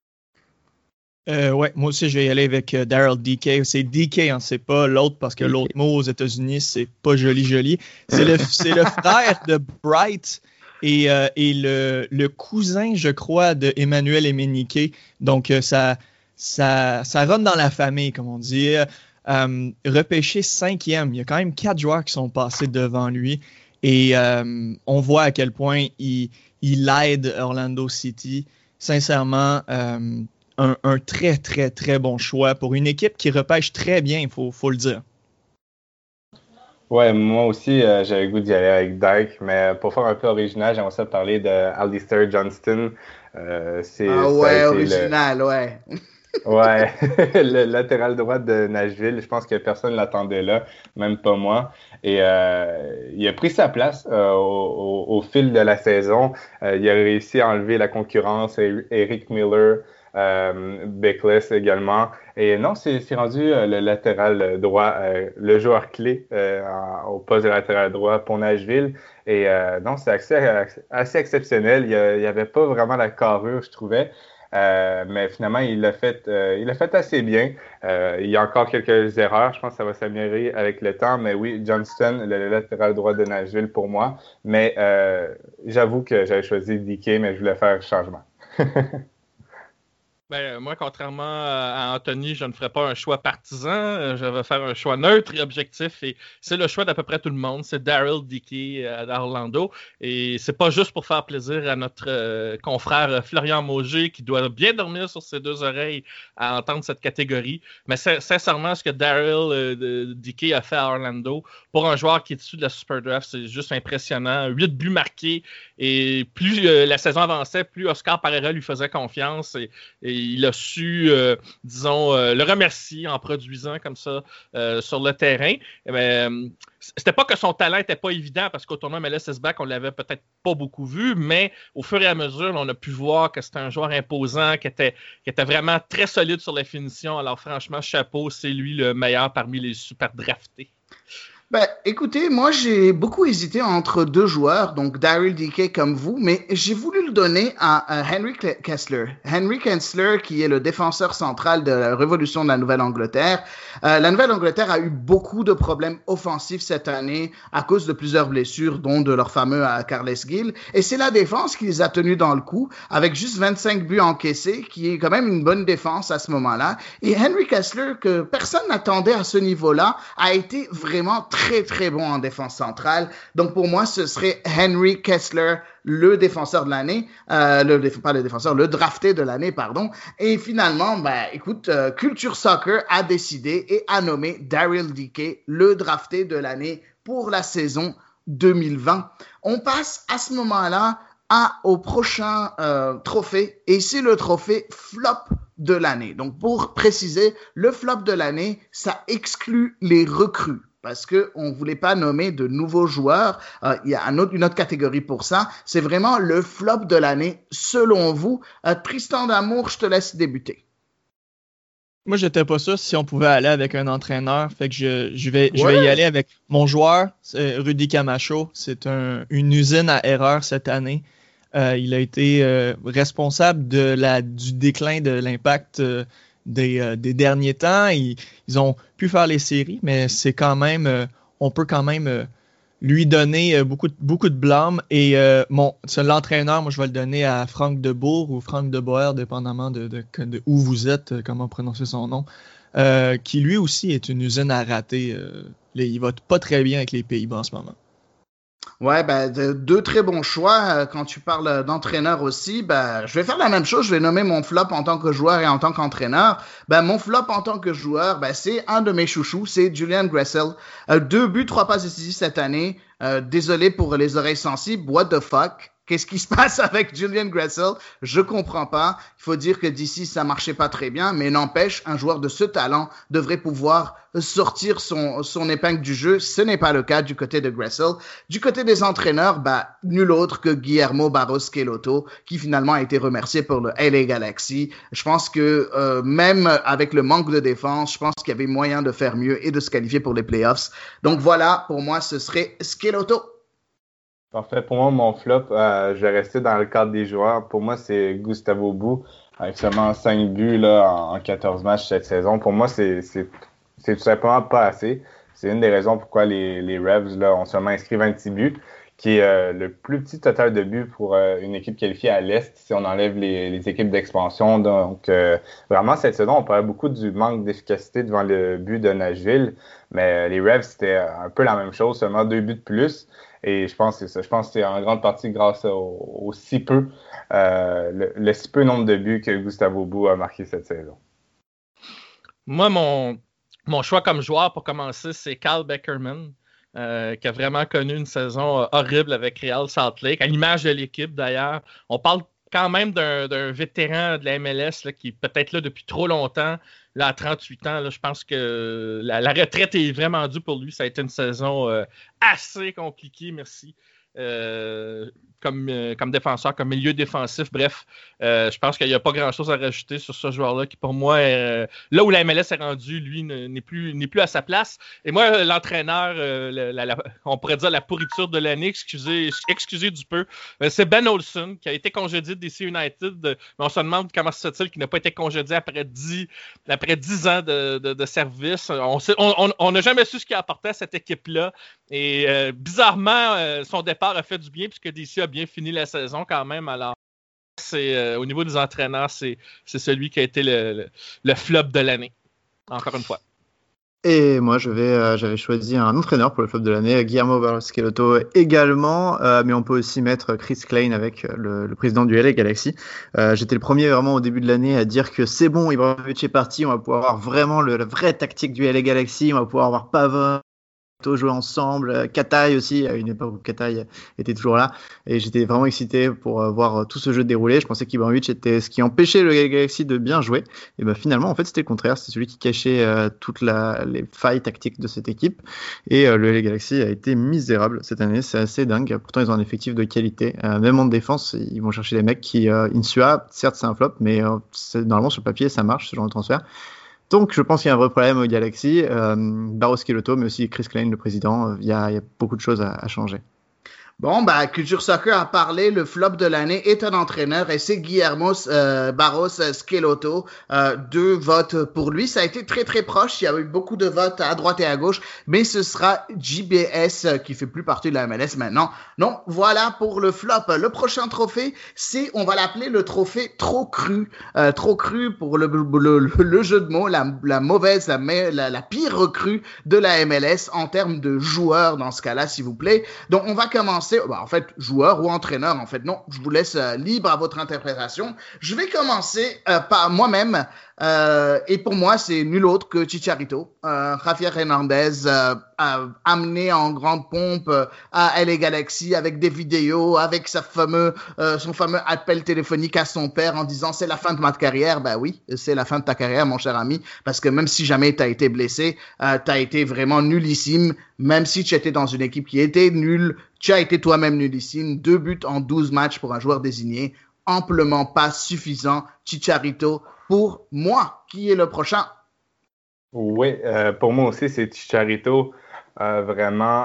Ouais, moi aussi je vais y aller avec Daryl DK. C'est DK, hein, c'est pas l'autre parce que l'autre mot aux États-Unis c'est pas joli. C'est le frère de Bright et le cousin, je crois, de Emmanuel Emenike. Donc ça rentre dans la famille, comme on dit. Repêché 5e, il y a quand même 4 joueurs qui sont passés devant lui et on voit à quel point il aide Orlando City. Sincèrement, un très, très, très bon choix pour une équipe qui repêche très bien, il faut le dire. Ouais, moi aussi, j'avais le goût d'y aller avec Dyke, mais pour faire un peu original, j'aimerais ça parler de Alistair Johnston. Original, ouais. Ouais, le latéral droit de Nashville, je pense que personne ne l'attendait là, même pas moi. Et il a pris sa place au fil de la saison. Il a réussi à enlever la concurrence, Eric Miller, Beckless également. Et non, c'est rendu le latéral droit, le joueur clé au poste de latéral droit pour Nashville. Et non, c'est assez exceptionnel. Il n'y avait pas vraiment la carrure, je trouvais. Mais finalement, il l'a fait assez bien. Il y a encore quelques erreurs. Je pense que ça va s'améliorer avec le temps. Mais oui, Johnston, le latéral droit de Nashville pour moi. Mais j'avoue que j'avais choisi DK, mais je voulais faire changement. Ben, moi, contrairement à Anthony, je ne ferai pas un choix partisan. Je vais faire un choix neutre et objectif. Et c'est le choix d'à peu près tout le monde. C'est Daryl Dickey d'Orlando. Et c'est pas juste pour faire plaisir à notre confrère Florian Mauger qui doit bien dormir sur ses deux oreilles à entendre cette catégorie. Mais sincèrement, ce que Daryl Dickey a fait à Orlando, pour un joueur qui est issu de la Super Draft, c'est juste impressionnant. 8 buts marqués. Et plus la saison avançait, plus Oscar Pereira lui faisait confiance. Et il a su, le remercier en produisant comme ça sur le terrain. C'était pas que son talent n'était pas évident, parce qu'au tournoi MLS S-Back, on l'avait peut-être pas beaucoup vu, mais au fur et à mesure, on a pu voir que c'était un joueur imposant, qui était vraiment très solide sur la finition. Alors franchement, chapeau, c'est lui le meilleur parmi les super draftés. Ben, écoutez, moi j'ai beaucoup hésité entre deux joueurs, donc Daryl Dickey comme vous, mais j'ai voulu le donner à Henry Kessler. Henry Kessler, qui est le défenseur central de la Révolution de la Nouvelle-Angleterre. La Nouvelle-Angleterre a eu beaucoup de problèmes offensifs cette année à cause de plusieurs blessures, dont de leur fameux Carles Gil. Et c'est la défense qui les a tenus dans le coup, avec juste 25 buts encaissés, qui est quand même une bonne défense à ce moment-là. Et Henry Kessler, que personne n'attendait à ce niveau-là, a été vraiment très, très bon en défense centrale. Donc, pour moi, ce serait Henry Kessler, le défenseur de l'année, le drafté de l'année, pardon. Et finalement, écoute, Culture Soccer a décidé et a nommé Daryl Dickey le drafté de l'année pour la saison 2020. On passe à ce moment-là au prochain trophée, et c'est le trophée flop de l'année. Donc, pour préciser, le flop de l'année, ça exclut les recrues, parce qu'on ne voulait pas nommer de nouveaux joueurs. Il y a une autre catégorie pour ça. C'est vraiment le flop de l'année, selon vous. Tristan D'Amour, je te laisse débuter. Moi, j'étais pas sûr si on pouvait aller avec un entraîneur. Fait que je vais y aller avec mon joueur, Rudy Camacho. C'est une usine à erreurs cette année. Il a été responsable du déclin de l'impact des derniers temps. Ils ont pu faire les séries, mais c'est quand même, on peut quand même lui donner beaucoup de blâme. Et l'entraîneur, moi je vais le donner à Franck Debourg ou Franck Deboer, dépendamment de où vous êtes, comment prononcer son nom, qui lui aussi est une usine à rater. Il va pas très bien avec les Pays-Bas en ce moment. Ouais, deux très bons choix. Quand tu parles d'entraîneur aussi, je vais faire la même chose. Je vais nommer mon flop en tant que joueur et en tant qu'entraîneur. Mon flop en tant que joueur, c'est un de mes chouchous, c'est Julian Gressel. 2 buts, 3 passes décisives cette année. Désolé pour les oreilles sensibles. What the fuck? Qu'est-ce qui se passe avec Julian Gressel? Je comprends pas. Il faut dire que d'ici, ça marchait pas très bien, mais n'empêche, un joueur de ce talent devrait pouvoir sortir son épingle du jeu. Ce n'est pas le cas du côté de Gressel. Du côté des entraîneurs, nul autre que Guillermo Barros Schelotto, qui finalement a été remercié pour le LA Galaxy. Je pense que même avec le manque de défense, je pense qu'il y avait moyen de faire mieux et de se qualifier pour les playoffs. Donc voilà, pour moi, ce serait Schelotto. Parfait. Pour moi, mon flop, je vais rester dans le cadre des joueurs. Pour moi, c'est Gustavo Bou, avec seulement 5 buts là, en 14 matchs cette saison. Pour moi, c'est tout simplement pas assez. C'est une des raisons pourquoi les Revs là, ont seulement inscrit 26 buts, qui est le plus petit total de buts pour une équipe qualifiée à l'Est, si on enlève les équipes d'expansion. Donc, vraiment, cette saison, on parlait beaucoup du manque d'efficacité devant le but de Nashville, mais les Revs, c'était un peu la même chose, seulement 2 buts de plus. Et je pense que c'est ça. Je pense que c'est en grande partie grâce au si peu, le si peu nombre de buts que Gustavo Bou a marqué cette saison. Moi, mon choix comme joueur pour commencer, c'est Cal Beckerman, qui a vraiment connu une saison horrible avec Real Salt Lake, à l'image de l'équipe d'ailleurs. On parle quand même d'un vétéran de la MLS là, qui est peut-être là depuis trop longtemps. Là, à 38 ans, là, je pense que la retraite est vraiment due pour lui. Ça a été une saison assez compliquée, merci. Comme défenseur, comme milieu défensif. Bref, je pense qu'il n'y a pas grand-chose à rajouter sur ce joueur-là qui, pour moi, là où la MLS est rendue, lui, n'est plus à sa place. Et moi, l'entraîneur, on pourrait dire la pourriture de l'année, excusez du peu, c'est Ben Olsen, qui a été congédié de DC United. Mais on se demande comment se fait-il qu'il n'a pas été congédié après 10 ans de service. On n'a jamais su ce qu'il apportait à cette équipe-là. Et bizarrement, son départ a fait du bien puisque DC a bien fini la saison quand même. Alors, au niveau des entraîneurs, c'est celui qui a été le flop de l'année, encore une fois. Et moi, j'avais choisi un entraîneur pour le flop de l'année, Guillermo Barros-Schelotto également, mais on peut aussi mettre Chris Klein avec le président du LA Galaxy. J'étais le premier vraiment au début de l'année à dire que c'est bon, Ibrahimovic est parti, on va pouvoir avoir vraiment la vraie tactique du LA Galaxy, on va pouvoir avoir Pavon, jouer ensemble, Kataï aussi, à une époque où Kataï était toujours là, et j'étais vraiment excité pour voir tout ce jeu dérouler. Je pensais qu'Ibrahimovic était ce qui empêchait le Galaxy de bien jouer, et ben finalement en fait c'était le contraire, c'était celui qui cachait toutes les failles tactiques de cette équipe, et le Galaxy a été misérable cette année, c'est assez dingue. Pourtant ils ont un effectif de qualité, même en défense ils vont chercher des mecs qui Insua, certes c'est un flop, mais normalement sur le papier ça marche ce genre de transfert. Donc, je pense qu'il y a un vrai problème au Galaxy. Barros-Schelotto, mais aussi Chris Klein, le président, il y a beaucoup de choses à changer. Bon, Culture Soccer a parlé, le flop de l'année est un entraîneur et c'est Guillermo Barros-Schelotto. 2 votes pour lui. Ça a été très très proche. Il y a eu beaucoup de votes à droite et à gauche, mais ce sera JBS qui fait plus partie de la MLS maintenant. Donc voilà pour le flop. Le prochain trophée, on va l'appeler le trophée trop cru. Trop cru pour le jeu de mots, la mauvaise, la pire recrue de la MLS en termes de joueurs dans ce cas-là, s'il vous plaît. Donc on va commencer. En fait, joueur ou entraîneur, en fait, non, je vous laisse libre à votre interprétation. Je vais commencer par moi-même, et pour moi, c'est nul autre que Chicharito. Javier Hernandez amené en grande pompe à LA Galaxy avec des vidéos, avec son fameux appel téléphonique à son père en disant « c'est la fin de ma carrière ». Ben oui, c'est la fin de ta carrière, mon cher ami, parce que même si jamais tu as été blessé, tu as été vraiment nullissime, même si tu étais dans une équipe qui était nulle, tu as été toi-même nullissime. 2 buts en 12 matchs pour un joueur désigné, amplement pas suffisant. Chicharito, pour moi, qui est le prochain? Oui, pour moi aussi, c'est Chicharito. Vraiment,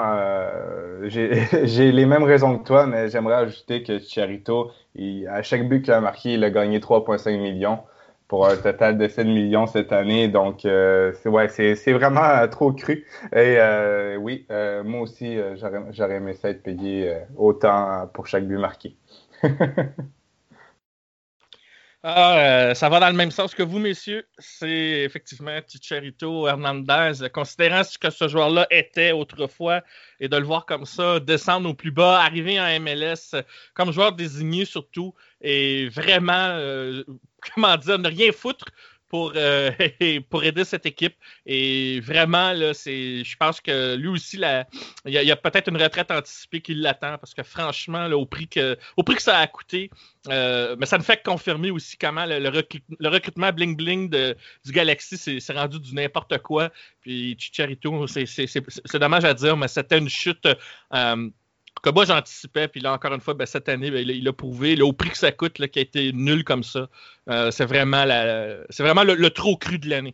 j'ai les mêmes raisons que toi, mais j'aimerais ajouter que Chicharito, à chaque but qu'il a marqué, il a gagné 3,5 millions pour un total de 7 millions cette année. Donc, c'est vraiment trop cru. Et oui, moi aussi, j'aurais aimé ça être payé autant pour chaque but marqué. Ça va dans le même sens que vous, messieurs. C'est effectivement Chicharito Hernandez. Considérant ce que ce joueur-là était autrefois et de le voir comme ça, descendre au plus bas, arriver en MLS comme joueur désigné surtout, et vraiment, ne rien foutre pour aider cette équipe. Et vraiment, là, je pense que lui aussi, il y a peut-être une retraite anticipée qui l'attend, parce que franchement, là, au prix que ça a coûté, mais ça ne fait que confirmer aussi comment le recrutement bling-bling du Galaxy s'est rendu du n'importe quoi. Puis Chicharito, c'est dommage à dire, mais c'était une chute que moi j'anticipais. Puis là, encore une fois, cette année, il a prouvé, là, au prix que ça coûte, là, qui a été nul comme ça. C'est vraiment le trop cru de l'année.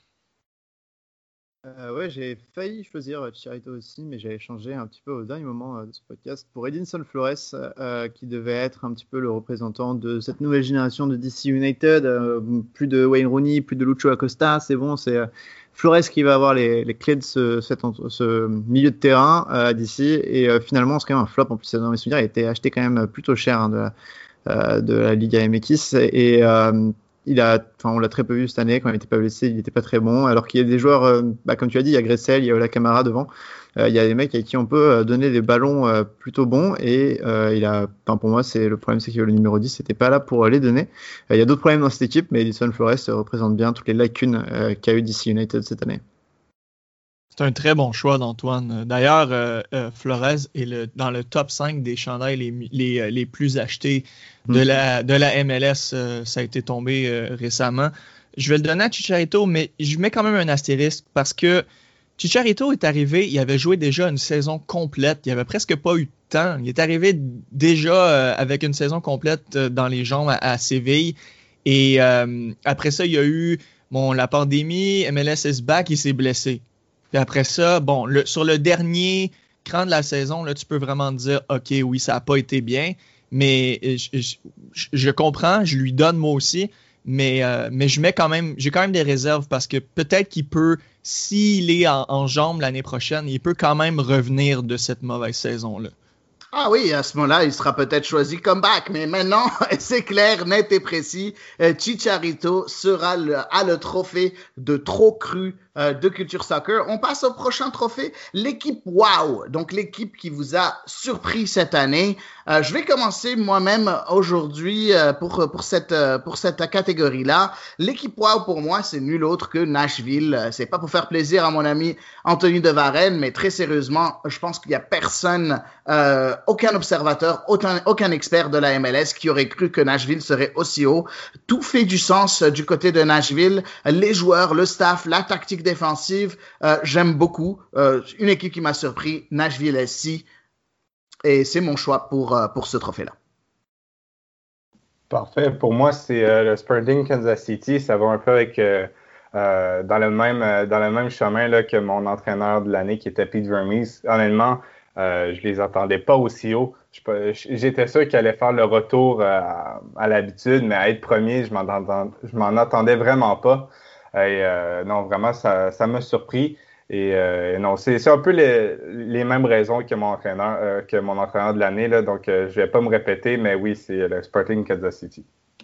Ouais, j'ai failli choisir Chicharito aussi, mais j'avais changé un petit peu au dernier moment de ce podcast pour Edinson Flores, qui devait être un petit peu le représentant de cette nouvelle génération de DC United. Plus de Wayne Rooney, plus de Lucho Acosta, c'est bon, c'est Flores qui va avoir les clés de ce milieu de terrain d'ici. Et finalement, c'est quand même un flop. En plus, dans mes souvenirs, il a été acheté quand même plutôt cher de la Liga MX. Et on l'a très peu vu cette année. Quand il n'était pas blessé, il n'était pas très bon. Alors qu'il y a des joueurs, comme tu as dit, il y a Gressel, il y a Ola Camara devant. Il y a des mecs à qui on peut donner des ballons plutôt bons. Et pour moi, le problème, c'est que le numéro 10 n'était pas là pour les donner. Il y a d'autres problèmes dans cette équipe, mais Edinson Flores représente bien toutes les lacunes qu'a eu DC United cette année. C'est un très bon choix d'Antoine. D'ailleurs, Flores est dans le top 5 des chandails les plus achetés de la MLS. Ça a été tombé récemment. Je vais le donner à Chicharito, mais je mets quand même un astérisque parce que Chicharito est arrivé, il avait joué déjà une saison complète. Il n'avait presque pas eu de temps. Il est arrivé déjà avec une saison complète dans les jambes à Séville. Et après ça, il y a eu la pandémie, MLS is back, il s'est blessé. Puis après ça, sur le dernier cran de la saison, là, tu peux vraiment te dire, OK, oui, ça n'a pas été bien, mais je comprends, je lui donne moi aussi, mais j'ai quand même des réserves parce que peut-être qu'il peut, s'il est en jambes l'année prochaine, il peut quand même revenir de cette mauvaise saison-là. Ah oui, à ce moment-là, il sera peut-être choisi comeback, mais maintenant, c'est clair, net et précis. Chicharito a le trophée de trop cru de Culture Soccer. On passe au prochain trophée, l'équipe Wow, donc l'équipe qui vous a surpris cette année. Je vais commencer moi-même aujourd'hui pour cette catégorie-là. L'équipe Wow, pour moi, c'est nul autre que Nashville. C'est pas pour faire plaisir à mon ami Anthony de Varenne, mais très sérieusement, je pense qu'il y a personne, aucun observateur, aucun expert de la MLS qui aurait cru que Nashville serait aussi haut. Tout fait du sens du côté de Nashville. Les joueurs, le staff, la tactique défensive, j'aime beaucoup. Une équipe qui m'a surpris, Nashville SC. Et c'est mon choix pour ce trophée-là. Parfait. Pour moi, c'est le Sporting Kansas City. Ça va un peu avec dans le même chemin là, que mon entraîneur de l'année qui était Pete Vermees. Honnêtement, je les attendais pas aussi haut. J'étais sûr qu'il allait faire le retour à l'habitude, mais à être premier, je m'en attendais vraiment pas. Et non, vraiment, ça m'a surpris. Et non, c'est un peu les mêmes raisons que mon entraîneur de l'année, là. Donc, je vais pas me répéter, mais oui, c'est le Sporting Kansas City.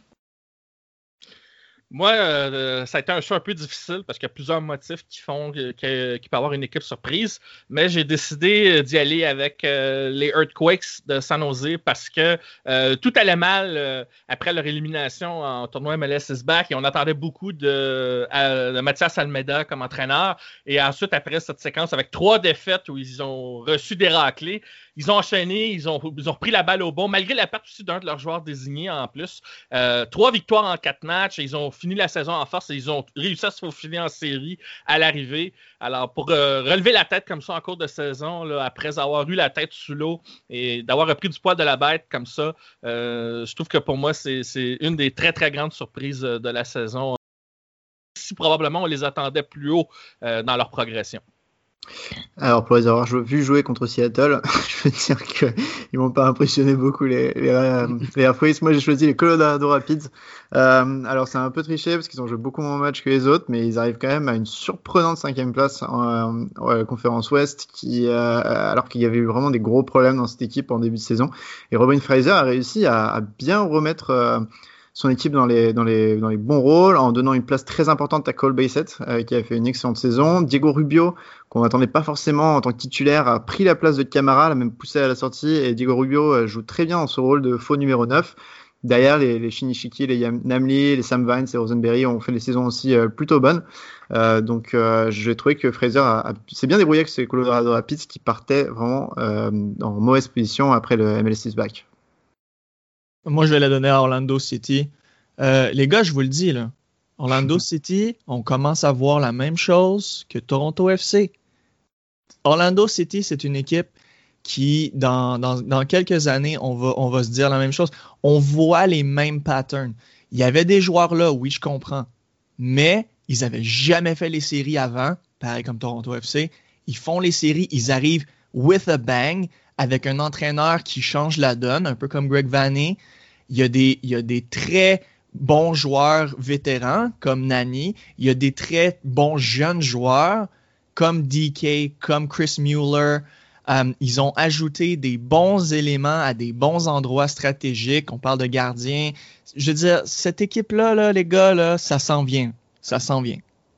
Moi, ça a été un choix un peu difficile parce qu'il y a plusieurs motifs qui font qu'il peut y avoir une équipe surprise, mais j'ai décidé d'y aller avec les Earthquakes de San Jose parce que tout allait mal après leur élimination en tournoi MLS is back et on attendait beaucoup de Mathias Almeida comme entraîneur. Et ensuite, après cette séquence avec 3 défaites où ils ont reçu des raclés, ils ont enchaîné, ils ont pris la balle au bon, malgré la perte aussi d'un de leurs joueurs désignés en plus. 3 victoires en 4 matchs, et ils ont fini la saison en force et ils ont réussi à se faufiler en série à l'arrivée. Alors, pour relever la tête comme ça en cours de saison, là, après avoir eu la tête sous l'eau et d'avoir repris du poil de la bête comme ça, je trouve que pour moi, c'est une des très, très grandes surprises de la saison. Si probablement on les attendait plus haut dans leur progression. Alors, pour les avoir vu jouer contre Seattle, je veux dire qu'ils m'ont pas impressionné beaucoup les Earthquakes. Moi, j'ai choisi les Colorado Rapids. Alors, c'est un peu triché parce qu'ils ont joué beaucoup moins de matchs que les autres, mais ils arrivent quand même à une surprenante 5e place en conférence Ouest, alors qu'il y avait eu vraiment des gros problèmes dans cette équipe en début de saison. Et Robin Fraser a réussi à bien remettre son équipe dans les bons rôles en donnant une place très importante à Cole Bassett qui a fait une excellente saison. Diego Rubio, qu'on n'attendait pas forcément en tant que titulaire, a pris la place de Camara, l'a même poussé à la sortie, et Diego Rubio joue très bien dans ce rôle de faux numéro 9. Derrière, les Shinichiki, les Namli, les Sam Vines et Rosenberry ont fait des saisons aussi plutôt bonnes. Donc j'ai trouvé que Fraser s'est bien débrouillé avec ces Colorado Rapids qui partaient vraiment en mauvaise position après le MLS is back. Moi, je vais la donner à Orlando City. Les gars, je vous le dis, là, Orlando City, on commence à voir la même chose que Toronto FC. Orlando City, c'est une équipe qui, dans quelques années, on va se dire la même chose. On voit les mêmes patterns. Il y avait des joueurs là, oui, je comprends. Mais ils n'avaient jamais fait les séries avant, pareil comme Toronto FC. Ils font les séries, ils arrivent with a bang, avec un entraîneur qui change la donne, un peu comme Greg Vanney. Il y a des très bons joueurs vétérans, comme Nani. Il y a des très bons jeunes joueurs, comme DK, comme Chris Mueller. Ils ont ajouté des bons éléments à des bons endroits stratégiques. On parle de gardiens. Je veux dire, cette équipe-là, là, les gars, là, ça s'en vient. Ça s'en vient.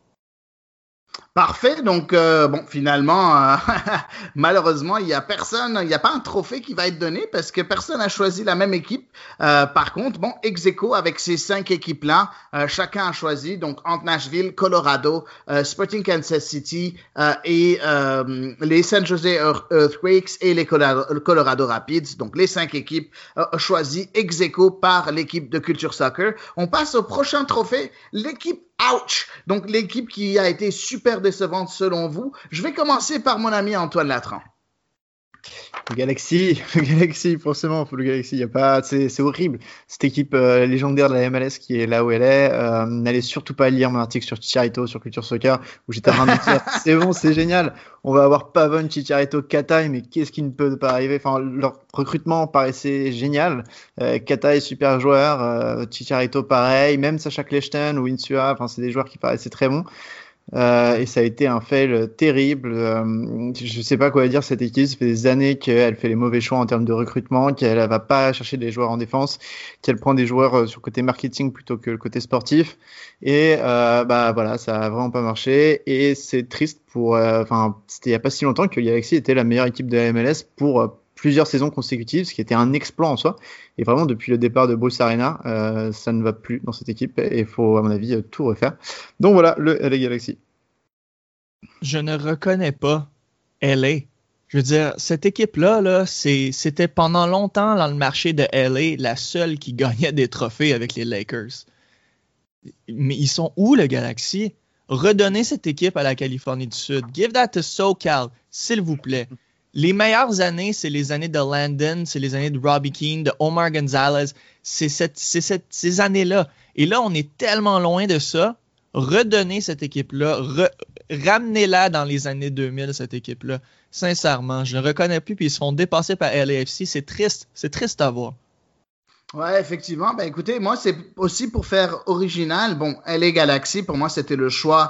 Parfait. Donc, bon, finalement, malheureusement, il n'y a pas un trophée qui va être donné parce que personne n'a choisi la même équipe. Par contre, bon, ex-aequo avec ces 5 équipes-là, chacun a choisi, donc, entre Nashville, Colorado, Sporting Kansas City et les San Jose Earthquakes et les Colorado Rapids. Donc, les 5 équipes choisies ex-aequo par l'équipe de Culture Soccer. On passe au prochain trophée, l'équipe Ouch! Donc, l'équipe qui a été super décevante selon vous. Je vais commencer par mon ami Antoine Latran. Le Galaxy, forcément, le Galaxy, c'est horrible. Cette équipe légendaire de la MLS qui est là où elle est, n'allez surtout pas lire mon article sur Chicharito, sur Culture Soccer, où j'étais en train de dire, c'est bon, c'est génial. On va avoir Pavon, Chicharito, Katai, mais qu'est-ce qui ne peut pas arriver? Enfin, leur recrutement paraissait génial. Katai, super joueur, Chicharito, pareil, même Sacha Kljestan ou Insua, enfin, c'est des joueurs qui paraissaient très bons. Et ça a été un fail terrible. Je sais pas quoi dire, cette équipe. Ça fait des années qu'elle fait les mauvais choix en termes de recrutement, qu'elle va pas chercher des joueurs en défense, qu'elle prend des joueurs sur le côté marketing plutôt que le côté sportif. Et voilà, ça a vraiment pas marché. Et c'est triste c'était il y a pas si longtemps que Galaxy était la meilleure équipe de la MLS pour plusieurs saisons consécutives, ce qui était un exploit en soi. Et vraiment, depuis le départ de Bruce Arena, ça ne va plus dans cette équipe et il faut, à mon avis, tout refaire. Donc voilà, le LA Galaxy. Je ne reconnais pas LA. Je veux dire, cette équipe-là, c'était pendant longtemps dans le marché de LA la seule qui gagnait des trophées avec les Lakers. Mais ils sont où, le Galaxy? Redonnez cette équipe à la Californie du Sud. Give that to SoCal, s'il vous plaît. Les meilleures années, c'est les années de Landon, c'est les années de Robbie Keane, de Omar Gonzalez. C'est ces années-là. Et là, on est tellement loin de ça. Redonnez cette équipe-là. Ramenez-la dans les années 2000, cette équipe-là. Sincèrement, je ne reconnais plus. Puis ils se font dépasser par LAFC. C'est triste. C'est triste à voir. Ouais, effectivement. Ben écoutez, moi c'est aussi pour faire original. Bon, LA Galaxy, pour moi c'était le choix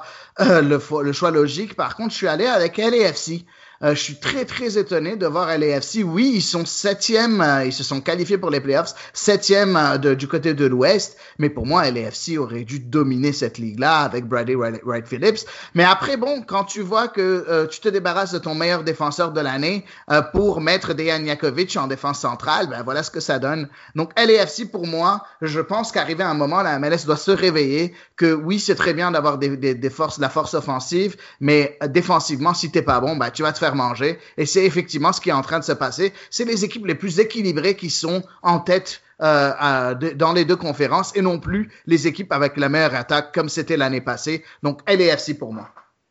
logique. Par contre, je suis allé avec LAFC. Je suis très, très étonné de voir LAFC. Oui, ils sont 7e, ils se sont qualifiés pour les playoffs, 7e du côté de l'Ouest. Mais pour moi, LAFC aurait dû dominer cette ligue-là avec Bradley Wright Phillips. Mais après, bon, quand tu vois que tu te débarrasses de ton meilleur défenseur de l'année pour mettre Dejan Jakovic en défense centrale, ben voilà ce que ça donne. Donc LAFC, pour moi, je pense qu'arrivé à un moment, la MLS doit se réveiller que oui, c'est très bien d'avoir des forces, de la force offensive, mais défensivement, si t'es pas bon, ben tu vas te faire manger. Et c'est effectivement ce qui est en train de se passer. C'est les équipes les plus équilibrées qui sont en tête dans les deux conférences et non plus les équipes avec la meilleure attaque comme c'était l'année passée. Donc, LAFC pour moi.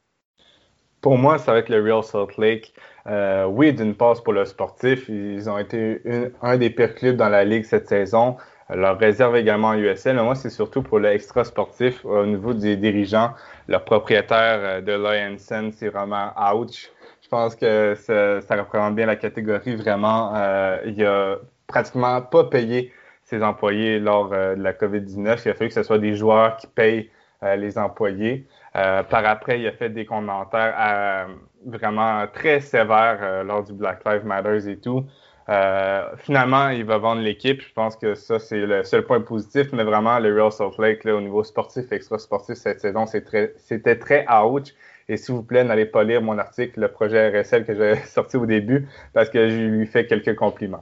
Pour moi, ça va être le Real Salt Lake. Oui, d'une passe pour le sportif. Ils ont été un des pires clubs dans la Ligue cette saison. Leur réserve également en USL. Mais moi, c'est surtout pour le extra sportif au niveau des dirigeants. Leur propriétaire de Hansen, c'est vraiment ouch. Je pense que ça représente bien la catégorie. Vraiment, il a pratiquement pas payé ses employés lors de la COVID-19. Il a fallu que ce soit des joueurs qui payent les employés. Par après, il a fait des commentaires vraiment très sévères lors du Black Lives Matter et tout. Finalement, il va vendre l'équipe. Je pense que ça, c'est le seul point positif. Mais vraiment, le Real Salt Lake, là, au niveau sportif, extra-sportif, cette saison, c'était très ouch. Et s'il vous plaît, n'allez pas lire mon article, le projet RSL que j'ai sorti au début, parce que je lui fais quelques compliments.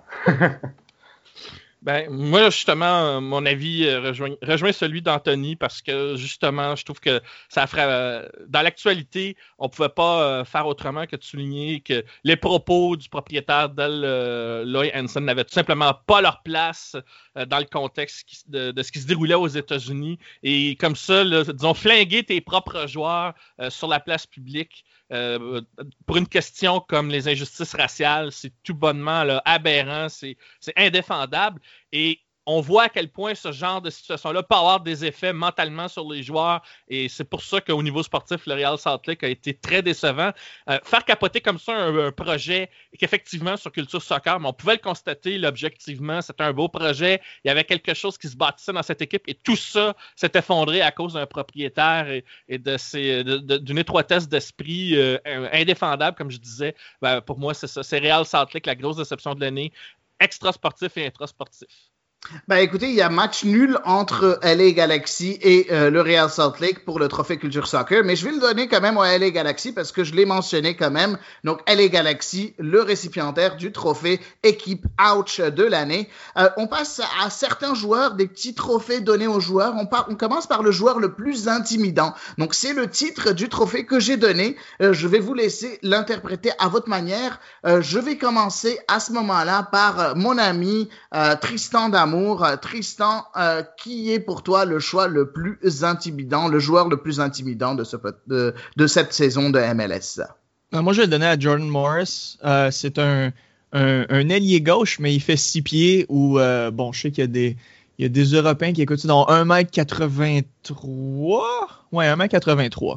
Ben, moi, justement, mon avis rejoint celui d'Anthony parce que, justement, je trouve que ça ferait... dans l'actualité, on pouvait pas faire autrement que de souligner que les propos du propriétaire d'Aloy Hansen n'avaient tout simplement pas leur place dans le contexte de ce qui se déroulait aux États-Unis. Et comme ça, là, disons, flinguer tes propres joueurs sur la place publique pour une question comme les injustices raciales, c'est tout bonnement là, aberrant, c'est indéfendable. Et on voit à quel point ce genre de situation-là peut avoir des effets mentalement sur les joueurs. Et c'est pour ça qu'au niveau sportif, le Real Salt Lake a été très décevant. Faire capoter comme ça un projet qu'effectivement sur Culture Soccer, mais on pouvait le constater, là, objectivement, c'était un beau projet. Il y avait quelque chose qui se bâtissait dans cette équipe et tout ça s'est effondré à cause d'un propriétaire et d'une étroitesse d'esprit indéfendable, comme je disais. Ben, pour moi, c'est ça. C'est Real Salt Lake, la grosse déception de l'année, extra-sportif et intra-sportif. Ben écoutez, il y a match nul entre LA Galaxy et le Real Salt Lake pour le trophée Culture Soccer, mais je vais le donner quand même au LA Galaxy parce que je l'ai mentionné quand même. Donc LA Galaxy, le récipiendaire du trophée équipe ouch de l'année. On passe à certains joueurs, des petits trophées donnés aux joueurs. On commence par le joueur le plus intimidant. Donc c'est le titre du trophée que j'ai donné. Je vais vous laisser l'interpréter à votre manière. Je vais commencer à ce moment-là par mon ami Tristan D'Amour. Tristan, qui est pour toi le choix le plus intimidant, le joueur le plus intimidant de cette saison de MLS? Moi, je vais le donner à Jordan Morris. C'est un ailier gauche, mais il fait 6 pieds. Bon, je sais qu'il y a des Européens qui écoutent dans 1m83. Ouais,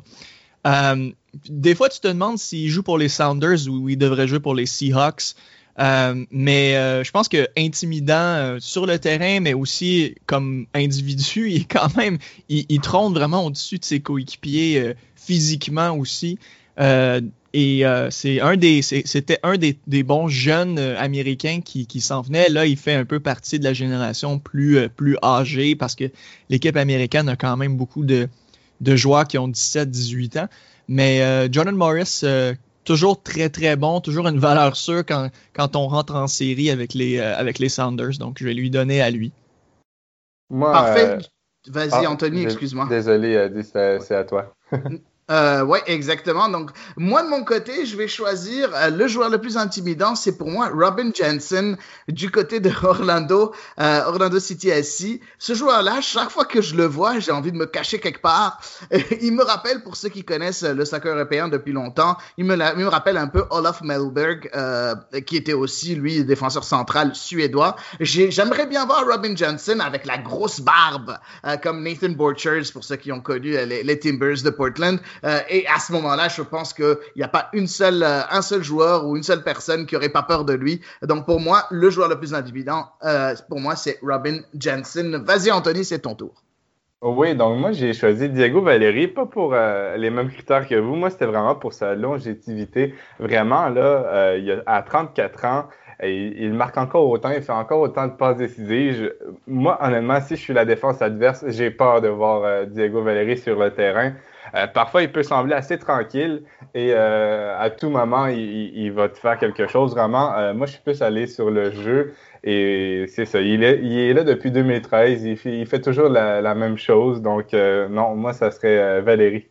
1m83. Des fois, tu te demandes s'il joue pour les Sounders ou il devrait jouer pour les Seahawks. Mais je pense que intimidant sur le terrain, mais aussi comme individu, il est quand même, il trône vraiment au-dessus de ses coéquipiers physiquement aussi. C'était un des bons jeunes américains qui s'en venait. Là, il fait un peu partie de la génération plus âgée parce que l'équipe américaine a quand même beaucoup de joueurs qui ont 17-18 ans. Mais Jordan Morris, toujours très, très bon, toujours une valeur sûre quand on rentre en série avec les Sounders. Donc, je vais lui donner à lui. Moi, Parfait. Vas-y, Anthony, excuse-moi. Désolé, Adi, c'est à toi. Ouais, exactement. Donc, moi, de mon côté, je vais choisir le joueur le plus intimidant. C'est pour moi Robin Jensen du côté de Orlando City SC. Ce joueur-là, chaque fois que je le vois, j'ai envie de me cacher quelque part. Il me rappelle, pour ceux qui connaissent le soccer européen depuis longtemps, il me rappelle un peu Olof Mellberg, qui était aussi, lui, défenseur central suédois. J'aimerais bien voir Robin Jensen avec la grosse barbe, comme Nathan Borchers, pour ceux qui ont connu les Timbers de Portland. Et à ce moment-là, je pense qu'il n'y a pas un seul joueur ou une seule personne qui n'aurait pas peur de lui. Donc, pour moi, le joueur le plus intimidant, pour moi, c'est Robin Jensen. Vas-y, Anthony, c'est ton tour. Oui, donc moi, j'ai choisi Diego Valeri, pas pour les mêmes critères que vous. Moi, c'était vraiment pour sa longévité. Vraiment, là, à 34 ans, il marque encore autant, il fait encore autant de passes décisives. Moi, honnêtement, si je suis la défense adverse, j'ai peur de voir Diego Valeri sur le terrain. Parfois, il peut sembler assez tranquille et à tout moment, il va te faire quelque chose. Vraiment, moi, je suis plus allé sur le jeu et c'est ça. Il est là depuis 2013. Il fait toujours la même chose. Donc, non, moi, ça serait Valeri.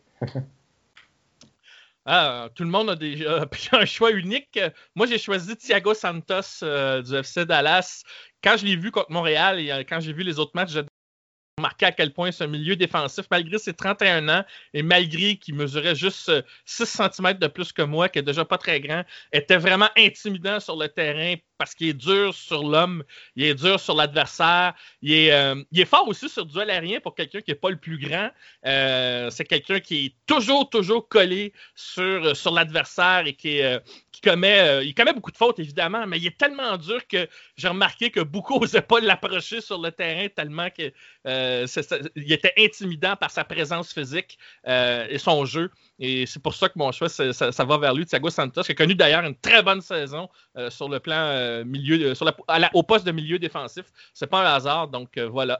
Tout le monde a déjà un choix unique. Moi, j'ai choisi Thiago Santos du FC Dallas. Quand je l'ai vu contre Montréal et quand j'ai vu les autres matchs, j'ai remarqué à quel point ce milieu défensif, malgré ses 31 ans et malgré qu'il mesurait juste 6 cm de plus que moi, qui est déjà pas très grand, était vraiment intimidant sur le terrain parce qu'il est dur sur l'homme, il est dur sur l'adversaire, il est fort aussi sur duel aérien pour quelqu'un qui n'est pas le plus grand. C'est quelqu'un qui est toujours collé sur l'adversaire et qui commet beaucoup de fautes, évidemment, mais il est tellement dur que j'ai remarqué que beaucoup n'osaient pas l'approcher sur le terrain tellement que il était intimidant par sa présence physique et son jeu. Et c'est pour ça que mon choix, ça va vers lui, Thiago Santos, qui a connu d'ailleurs une très bonne saison sur le plan au poste de milieu défensif. C'est pas un hasard, donc voilà.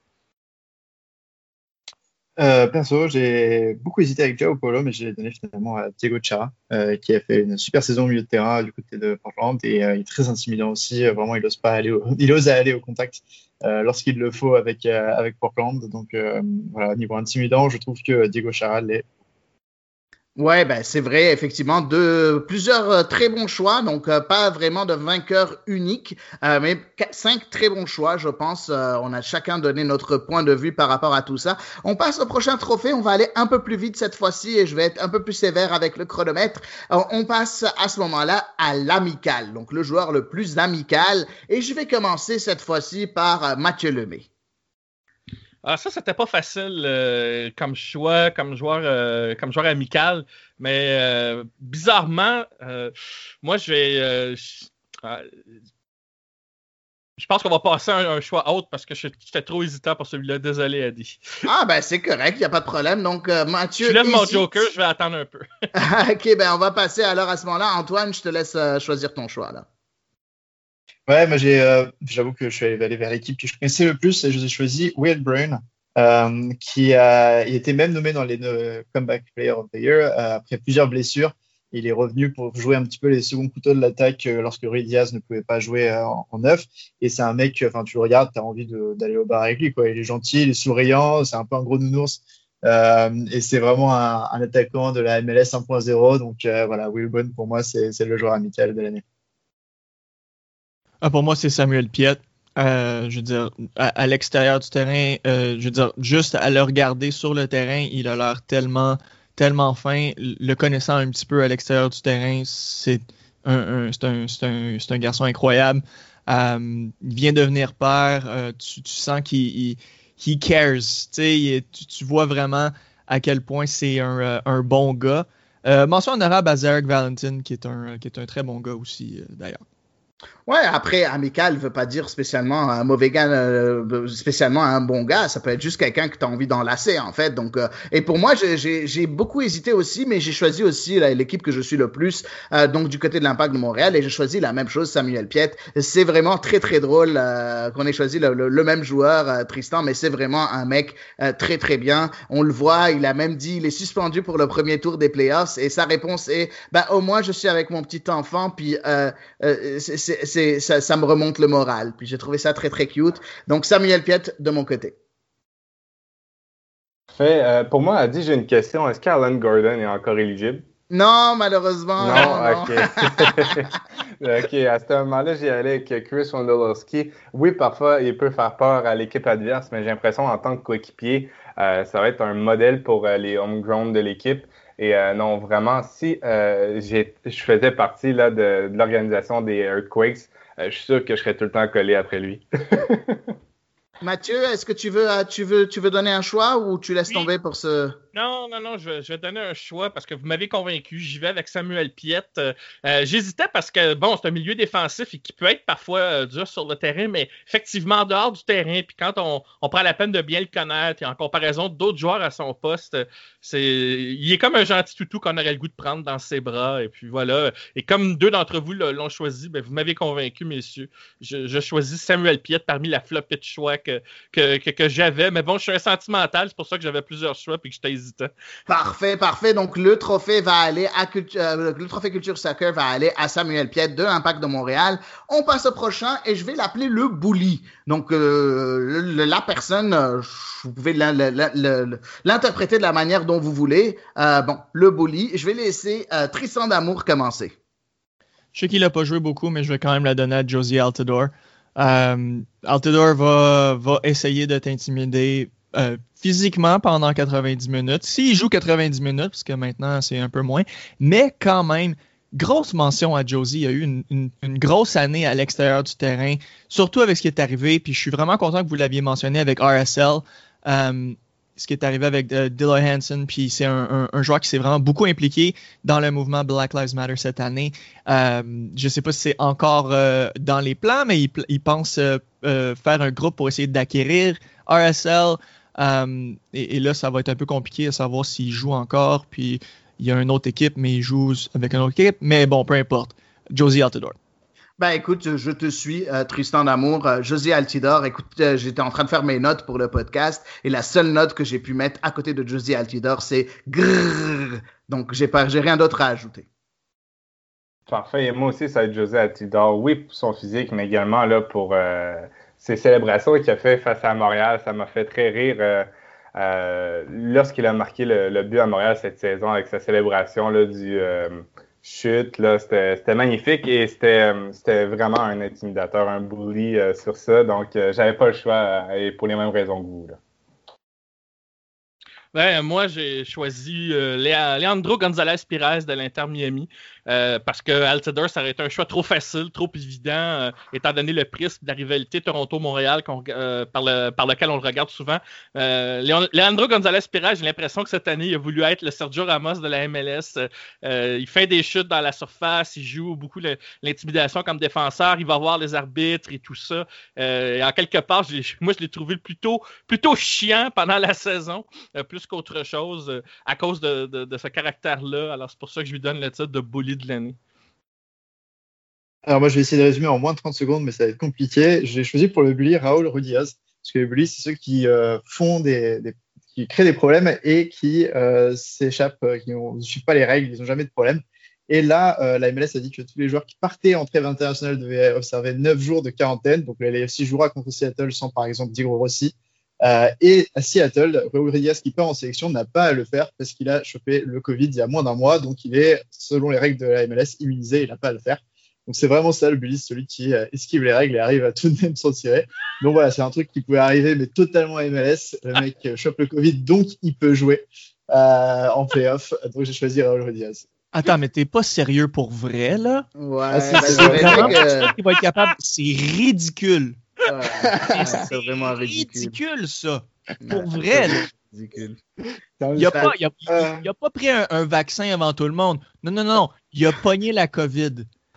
Perso, j'ai beaucoup hésité avec João Paulo, mais j'ai donné finalement à Diego Chara, qui a fait une super saison au milieu de terrain du côté de Portland et il est très intimidant aussi. Vraiment, il ose aller au contact lorsqu'il le faut avec Portland. Donc voilà, niveau intimidant, je trouve que Diego Chara l'est. Ouais, ben c'est vrai, effectivement, plusieurs très bons choix, donc pas vraiment de vainqueur unique, mais 5 très bons choix, je pense. On a chacun donné notre point de vue par rapport à tout ça. On passe au prochain trophée, on va aller un peu plus vite cette fois-ci et je vais être un peu plus sévère avec le chronomètre. On passe à ce moment-là à l'amical, donc le joueur le plus amical, et je vais commencer cette fois-ci par Mathieu Lemay. Ça, c'était pas facile comme choix, comme joueur amical, mais bizarrement, moi, je pense qu'on va passer à un choix autre parce que j'étais trop hésitant pour celui-là. Désolé, Adi. Ah, ben c'est correct, il n'y a pas de problème. Donc, Mathieu. Je lève mon joker, je vais attendre un peu. OK, ben on va passer alors à ce moment-là. Antoine, je te laisse choisir ton choix, là. Ouais, moi j'avoue que je suis allé vers l'équipe que je connaissais le plus et je vous ai choisi Will Brown, il était même nommé dans les Comeback Player of the Year après plusieurs blessures. Il est revenu pour jouer un petit peu les seconds couteaux de l'attaque lorsque Ruiz Diaz ne pouvait pas jouer en neuf. Et c'est un mec, enfin tu le regardes, tu as envie d'aller au bar avec lui, quoi. Il est gentil, il est souriant, c'est un peu un gros nounours. Et c'est vraiment un attaquant de la MLS 1.0. Donc voilà, Will Brown pour moi c'est le joueur amical de l'année. Pour moi, c'est Samuel Piette. Je veux dire, à l'extérieur du terrain, je veux dire, juste à le regarder sur le terrain, il a l'air tellement fin. Le connaissant un petit peu à l'extérieur du terrain, c'est un garçon incroyable. Il vient devenir père. Tu sens qu'il cares. Tu vois vraiment à quel point c'est un bon gars. Mention honorable à Zarek Valentin, qui est un très bon gars aussi, d'ailleurs. Ouais, après, amical veut pas dire spécialement un mauvais gars, spécialement un bon gars. Ça peut être juste quelqu'un que tu as envie d'enlacer, en fait. Donc, et pour moi, j'ai beaucoup hésité aussi, mais j'ai choisi aussi l'équipe que je suis le plus, donc du côté de l'Impact de Montréal, et j'ai choisi la même chose, Samuel Piette. C'est vraiment très, très drôle qu'on ait choisi le même joueur, Tristan, mais c'est vraiment un mec très, très bien. On le voit, il a même dit, il est suspendu pour le premier tour des playoffs, et sa réponse est, au moins, je suis avec mon petit enfant, puis ça me remonte le moral. Puis j'ai trouvé ça très, très cute. Donc, Samuel Piette de mon côté. Pour moi, Adi, j'ai une question. Est-ce qu'Alan Gordon est encore éligible? Non, malheureusement. Non, OK. OK, à ce moment-là, j'y allais avec Chris Wondolowski. Oui, parfois, il peut faire peur à l'équipe adverse, mais j'ai l'impression, en tant que coéquipier, ça va être un modèle pour les homegrown de l'équipe. Et non, vraiment, si je faisais partie là, de l'organisation des Earthquakes, je suis sûr que je serais tout le temps collé après lui. Mathieu, est-ce que tu veux donner un choix ou tu laisses tomber pour ce... Non, je vais donner un choix parce que vous m'avez convaincu. J'y vais avec Samuel Piette. J'hésitais parce que, bon, c'est un milieu défensif et qui peut être parfois dur sur le terrain, mais effectivement, en dehors du terrain, puis quand on prend la peine de bien le connaître et en comparaison d'autres joueurs à son poste, il est comme un gentil toutou qu'on aurait le goût de prendre dans ses bras. Et puis voilà. Et comme deux d'entre vous l'ont choisi, vous m'avez convaincu, messieurs. Je choisis Samuel Piette parmi la flopée de choix que j'avais. Mais bon, je suis un sentimental, c'est pour ça que j'avais plusieurs choix et que j'étais hésitant. Parfait. Donc, le trophée va aller le trophée Culture Soccer va aller à Samuel Piette de l'Impact de Montréal. On passe au prochain et je vais l'appeler le bully. Donc, la personne, vous pouvez l'interpréter de la manière dont vous voulez. Le bully. Je vais laisser Tristan d'Amour commencer. Je sais qu'il n'a pas joué beaucoup, mais je vais quand même la donner à Josie Altidore. Altidore va essayer de t'intimider physiquement pendant 90 minutes. S'il joue 90 minutes, parce que maintenant c'est un peu moins, mais quand même, grosse mention à Josie. Il a eu une grosse année à l'extérieur du terrain, surtout avec ce qui est arrivé, puis je suis vraiment content que vous l'aviez mentionné avec RSL. Ce qui est arrivé avec Dillon Hansen, puis c'est un joueur qui s'est vraiment beaucoup impliqué dans le mouvement Black Lives Matter cette année. Je ne sais pas si c'est encore dans les plans, mais il pense faire un groupe pour essayer d'acquérir RSL. Et là, ça va être un peu compliqué à savoir s'il joue encore, puis il y a une autre équipe, mais il joue avec une autre équipe. Mais bon, peu importe. Josie Altidore. Écoute, je te suis, Tristan d'Amour. Josie Altidore, écoute, j'étais en train de faire mes notes pour le podcast et la seule note que j'ai pu mettre à côté de Josie Altidore, c'est grrrr. Donc, j'ai rien d'autre à ajouter. Parfait. Et moi aussi, ça va être Josie Altidore. Oui, pour son physique, mais également là pour ses célébrations qu'il a fait face à Montréal. Ça m'a fait très rire lorsqu'il a marqué le but à Montréal cette saison avec sa célébration là, du... chute, là, c'était magnifique et c'était vraiment un intimidateur, un bully sur ça. Donc, j'avais pas le choix et pour les mêmes raisons que vous. Là. Moi, j'ai choisi Leandro González-Pires de l'Inter Miami parce que Altidore, ça aurait été un choix trop facile, trop évident, étant donné le prisme de la rivalité Toronto-Montréal par lequel on le regarde souvent. Leandro González-Pires, j'ai l'impression que cette année, il a voulu être le Sergio Ramos de la MLS. Il fait des chutes dans la surface, il joue beaucoup l'intimidation comme défenseur, il va voir les arbitres et tout ça. Et en quelque part, moi, je l'ai trouvé plutôt chiant pendant la saison, plus qu'autre chose, à cause de ce caractère-là. Alors, c'est pour ça que je lui donne le titre de bully de l'année. Alors, moi, je vais essayer de résumer en moins de 30 secondes, mais ça va être compliqué. J'ai choisi pour le bully Raúl Rudiaz, parce que les bullies, c'est ceux qui qui créent des problèmes et qui s'échappent, qui ne suivent pas les règles, ils n'ont jamais de problème. Et là, la MLS a dit que tous les joueurs qui partaient en trêve internationale devaient observer 9 jours de quarantaine. Donc, les 6 jouera contre Seattle sans, par exemple, Diego Rossi. Et à Seattle, Raúl Rudiaz, qui part en sélection, n'a pas à le faire parce qu'il a chopé le Covid il y a moins d'un mois. Donc, il est, selon les règles de la MLS, immunisé. Il n'a pas à le faire. Donc, c'est vraiment ça le bully, celui qui esquive les règles et arrive à tout de même s'en tirer. Donc, voilà, c'est un truc qui pouvait arriver, mais totalement à MLS. Le mec chope le Covid, donc il peut jouer en playoff. Donc, j'ai choisi Raúl Rudiaz. Attends, mais t'es pas sérieux pour vrai, là? Ouais, c'est vraiment qu'il va être capable. C'est ridicule. C'est vraiment ridicule, ça. Pour vrai, là. Ridicule. Il a pas pris un vaccin avant tout le monde. Non. Il a pogné la COVID.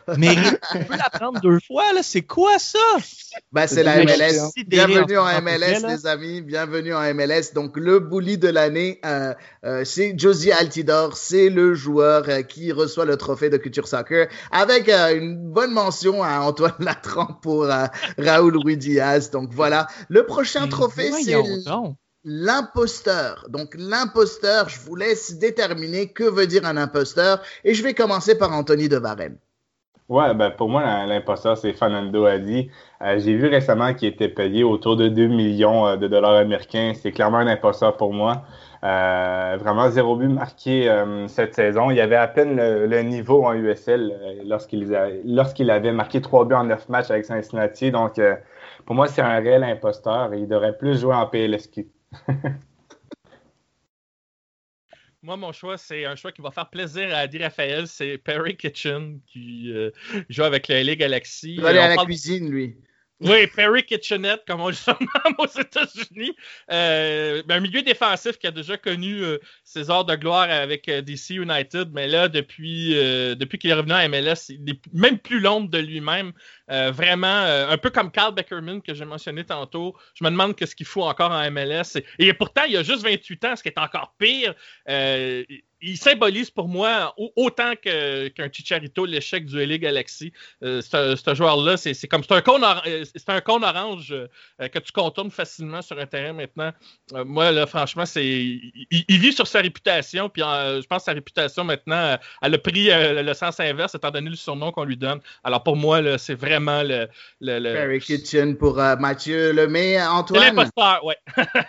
Mais on peut la prendre 2 fois, là. C'est quoi ça? Ben, c'est la MLS. Bienvenue en MLS, là. les amis. Bienvenue en MLS. Donc, le bully de l'année, c'est Jozy Altidore. C'est le joueur qui reçoit le trophée de Culture Soccer avec une bonne mention à Antoine Latran pour Raúl Ruiz-Díaz. Donc, voilà. Le prochain trophée, c'est l'imposteur. Donc, l'imposteur, je vous laisse déterminer que veut dire un imposteur. Et je vais commencer par Anthony de Varenne. Ouais, ben pour moi, l'imposteur, c'est Fernando Adi. J'ai vu récemment qu'il était payé autour de 2 millions de dollars américains. C'est clairement un imposteur pour moi. Vraiment, 0 but marqué cette saison. Il y avait à peine le niveau en USL lorsqu'il avait marqué 3 buts en 9 matchs avec Cincinnati. Donc, pour moi, c'est un réel imposteur et il devrait plus jouer en PLSQ. Moi, mon choix, c'est un choix qui va faire plaisir à Adi Raphaël. C'est Perry Kitchen qui joue avec le LA Galaxy. Il va aller à la cuisine, lui. Oui, Perry Kitchenette, comme on le surnomme aux États-Unis. Un milieu défensif qui a déjà connu ses heures de gloire avec DC United, mais là, depuis qu'il est revenu à MLS, il est même plus l'ombre de lui-même. Vraiment, un peu comme Carl Beckerman que j'ai mentionné tantôt. Je me demande qu'est-ce qu'il fout encore en MLS. Et pourtant, il a juste 28 ans, ce qui est encore pire. Il symbolise pour moi autant qu'un Chicharito l'échec du LA Galaxy. Ce joueur-là, c'est un cône orange que tu contournes facilement sur un terrain maintenant. Moi, là, franchement, il vit sur sa réputation. Puis je pense que sa réputation maintenant, elle a pris le sens inverse étant donné le surnom qu'on lui donne. Alors pour moi, là, c'est vraiment le Perry Kitchen pour Mathieu Lemay. Antoine? C'est l'imposteur, ouais.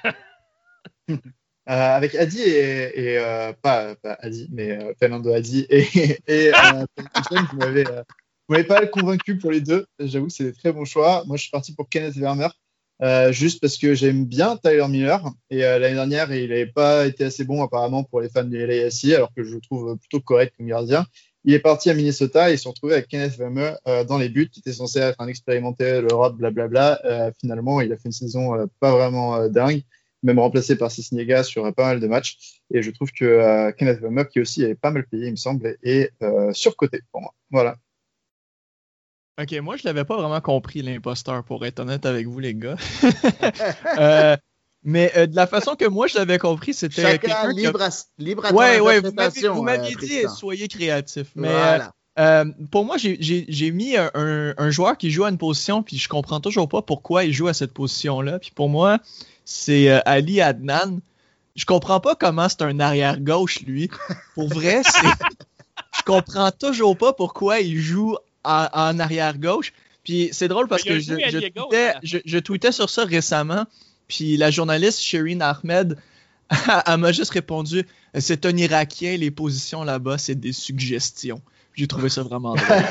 Avec Adi et pas Adi, mais Fernando Adi et Kitchen, vous m'avez pas convaincu pour les deux. J'avoue que c'est des très bons choix. Moi, je suis parti pour Kenneth Vermeer, juste parce que j'aime bien Tyler Miller. Et l'année dernière, il n'avait pas été assez bon apparemment pour les fans du LAFC, alors que je le trouve plutôt correct comme gardien. Il est parti à Minnesota et ils se sont retrouvés avec Kenneth Vermeer dans les buts, qui était censé être un expérimenté, l'Europe, blablabla. Finalement, il a fait une saison pas vraiment dingue, même remplacé par Cisniega sur pas mal de matchs. Et je trouve que Kenneth Vermeer, qui aussi est pas mal payé, il me semble, est surcoté pour moi. Voilà. Ok, moi, je l'avais pas vraiment compris, l'imposteur, pour être honnête avec vous, les gars. Mais de la façon que moi, je l'avais compris, c'était... Chacun libre à ton interprétation. Vous m'aviez dit, soyez créatifs. Mais voilà. pour moi, j'ai mis un joueur qui joue à une position, puis je comprends toujours pas pourquoi il joue à cette position-là. Puis pour moi, c'est Ali Adnan. Je comprends pas comment c'est un arrière-gauche, lui. Pour vrai, je comprends toujours pas pourquoi il joue en arrière-gauche. Puis c'est drôle parce que je tweetais sur ça récemment. Puis la journaliste Shireen Ahmed, elle m'a juste répondu « C'est un Irakien, les positions là-bas, c'est des suggestions. » J'ai trouvé ça vraiment drôle.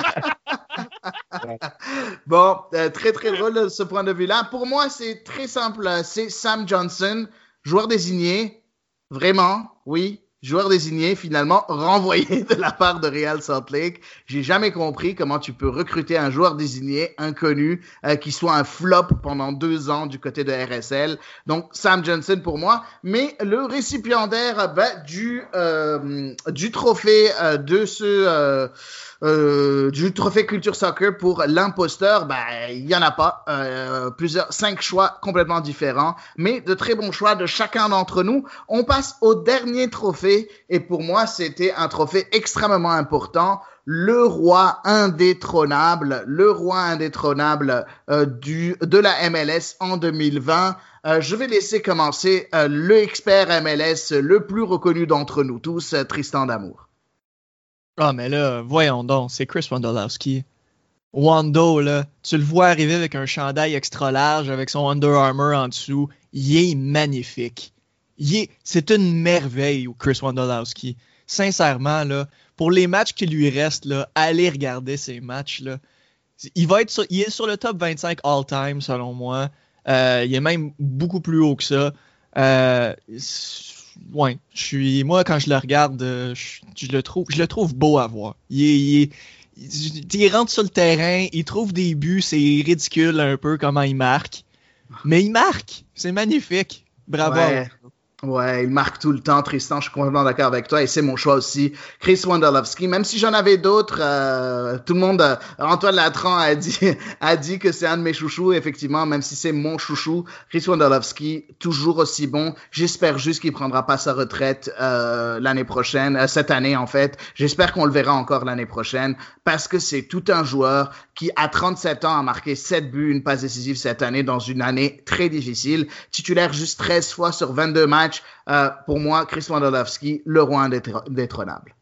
Bon, très très drôle de ce point de vue-là. Pour moi, c'est très simple. C'est Sam Johnson, joueur désigné. Vraiment, oui. Joueur désigné, finalement, renvoyé de la part de Real Salt Lake. J'ai jamais compris comment tu peux recruter un joueur désigné, inconnu, qui soit un flop pendant 2 ans du côté de RSL. Donc, Sam Johnson pour moi. Mais le récipiendaire du trophée du trophée Culture Soccer pour l'imposteur, il y en a pas. 5 choix complètement différents, mais de très bons choix de chacun d'entre nous. On passe au dernier trophée et pour moi, c'était un trophée extrêmement important. Le roi indétrônable de la MLS en 2020. Je vais laisser commencer le expert MLS le plus reconnu d'entre nous tous, Tristan D'Amour. Ah, mais là, voyons donc, c'est Chris Wondolowski. Wando, là, tu le vois arriver avec un chandail extra large avec son Under Armour en dessous. Il est magnifique. C'est une merveille, Chris Wondolowski. Sincèrement, là, pour les matchs qui lui restent, là, allez regarder ces matchs-là. Il est sur le top 25 all-time, selon moi. Il est même beaucoup plus haut que ça. Ouais, moi, quand je le regarde, je le trouve beau à voir. Il rentre sur le terrain, il trouve des buts, c'est ridicule un peu comment il marque. Mais il marque, c'est magnifique. Bravo. Ouais. Ouais, il marque tout le temps, Tristan. Je suis complètement d'accord avec toi et c'est mon choix aussi. Chris Wondolowski, même si j'en avais d'autres, tout le monde, Antoine Latran a dit que c'est un de mes chouchous. Effectivement, même si c'est mon chouchou, Chris Wondolowski, toujours aussi bon. J'espère juste qu'il prendra pas sa retraite l'année prochaine, cette année en fait. J'espère qu'on le verra encore l'année prochaine parce que c'est tout un joueur qui, à 37 ans, a marqué 7 buts, une passe décisive cette année dans une année très difficile. Titulaire juste 13 fois sur 22 matchs. Pour moi, Chris Wondolowski, le roi indétrônable.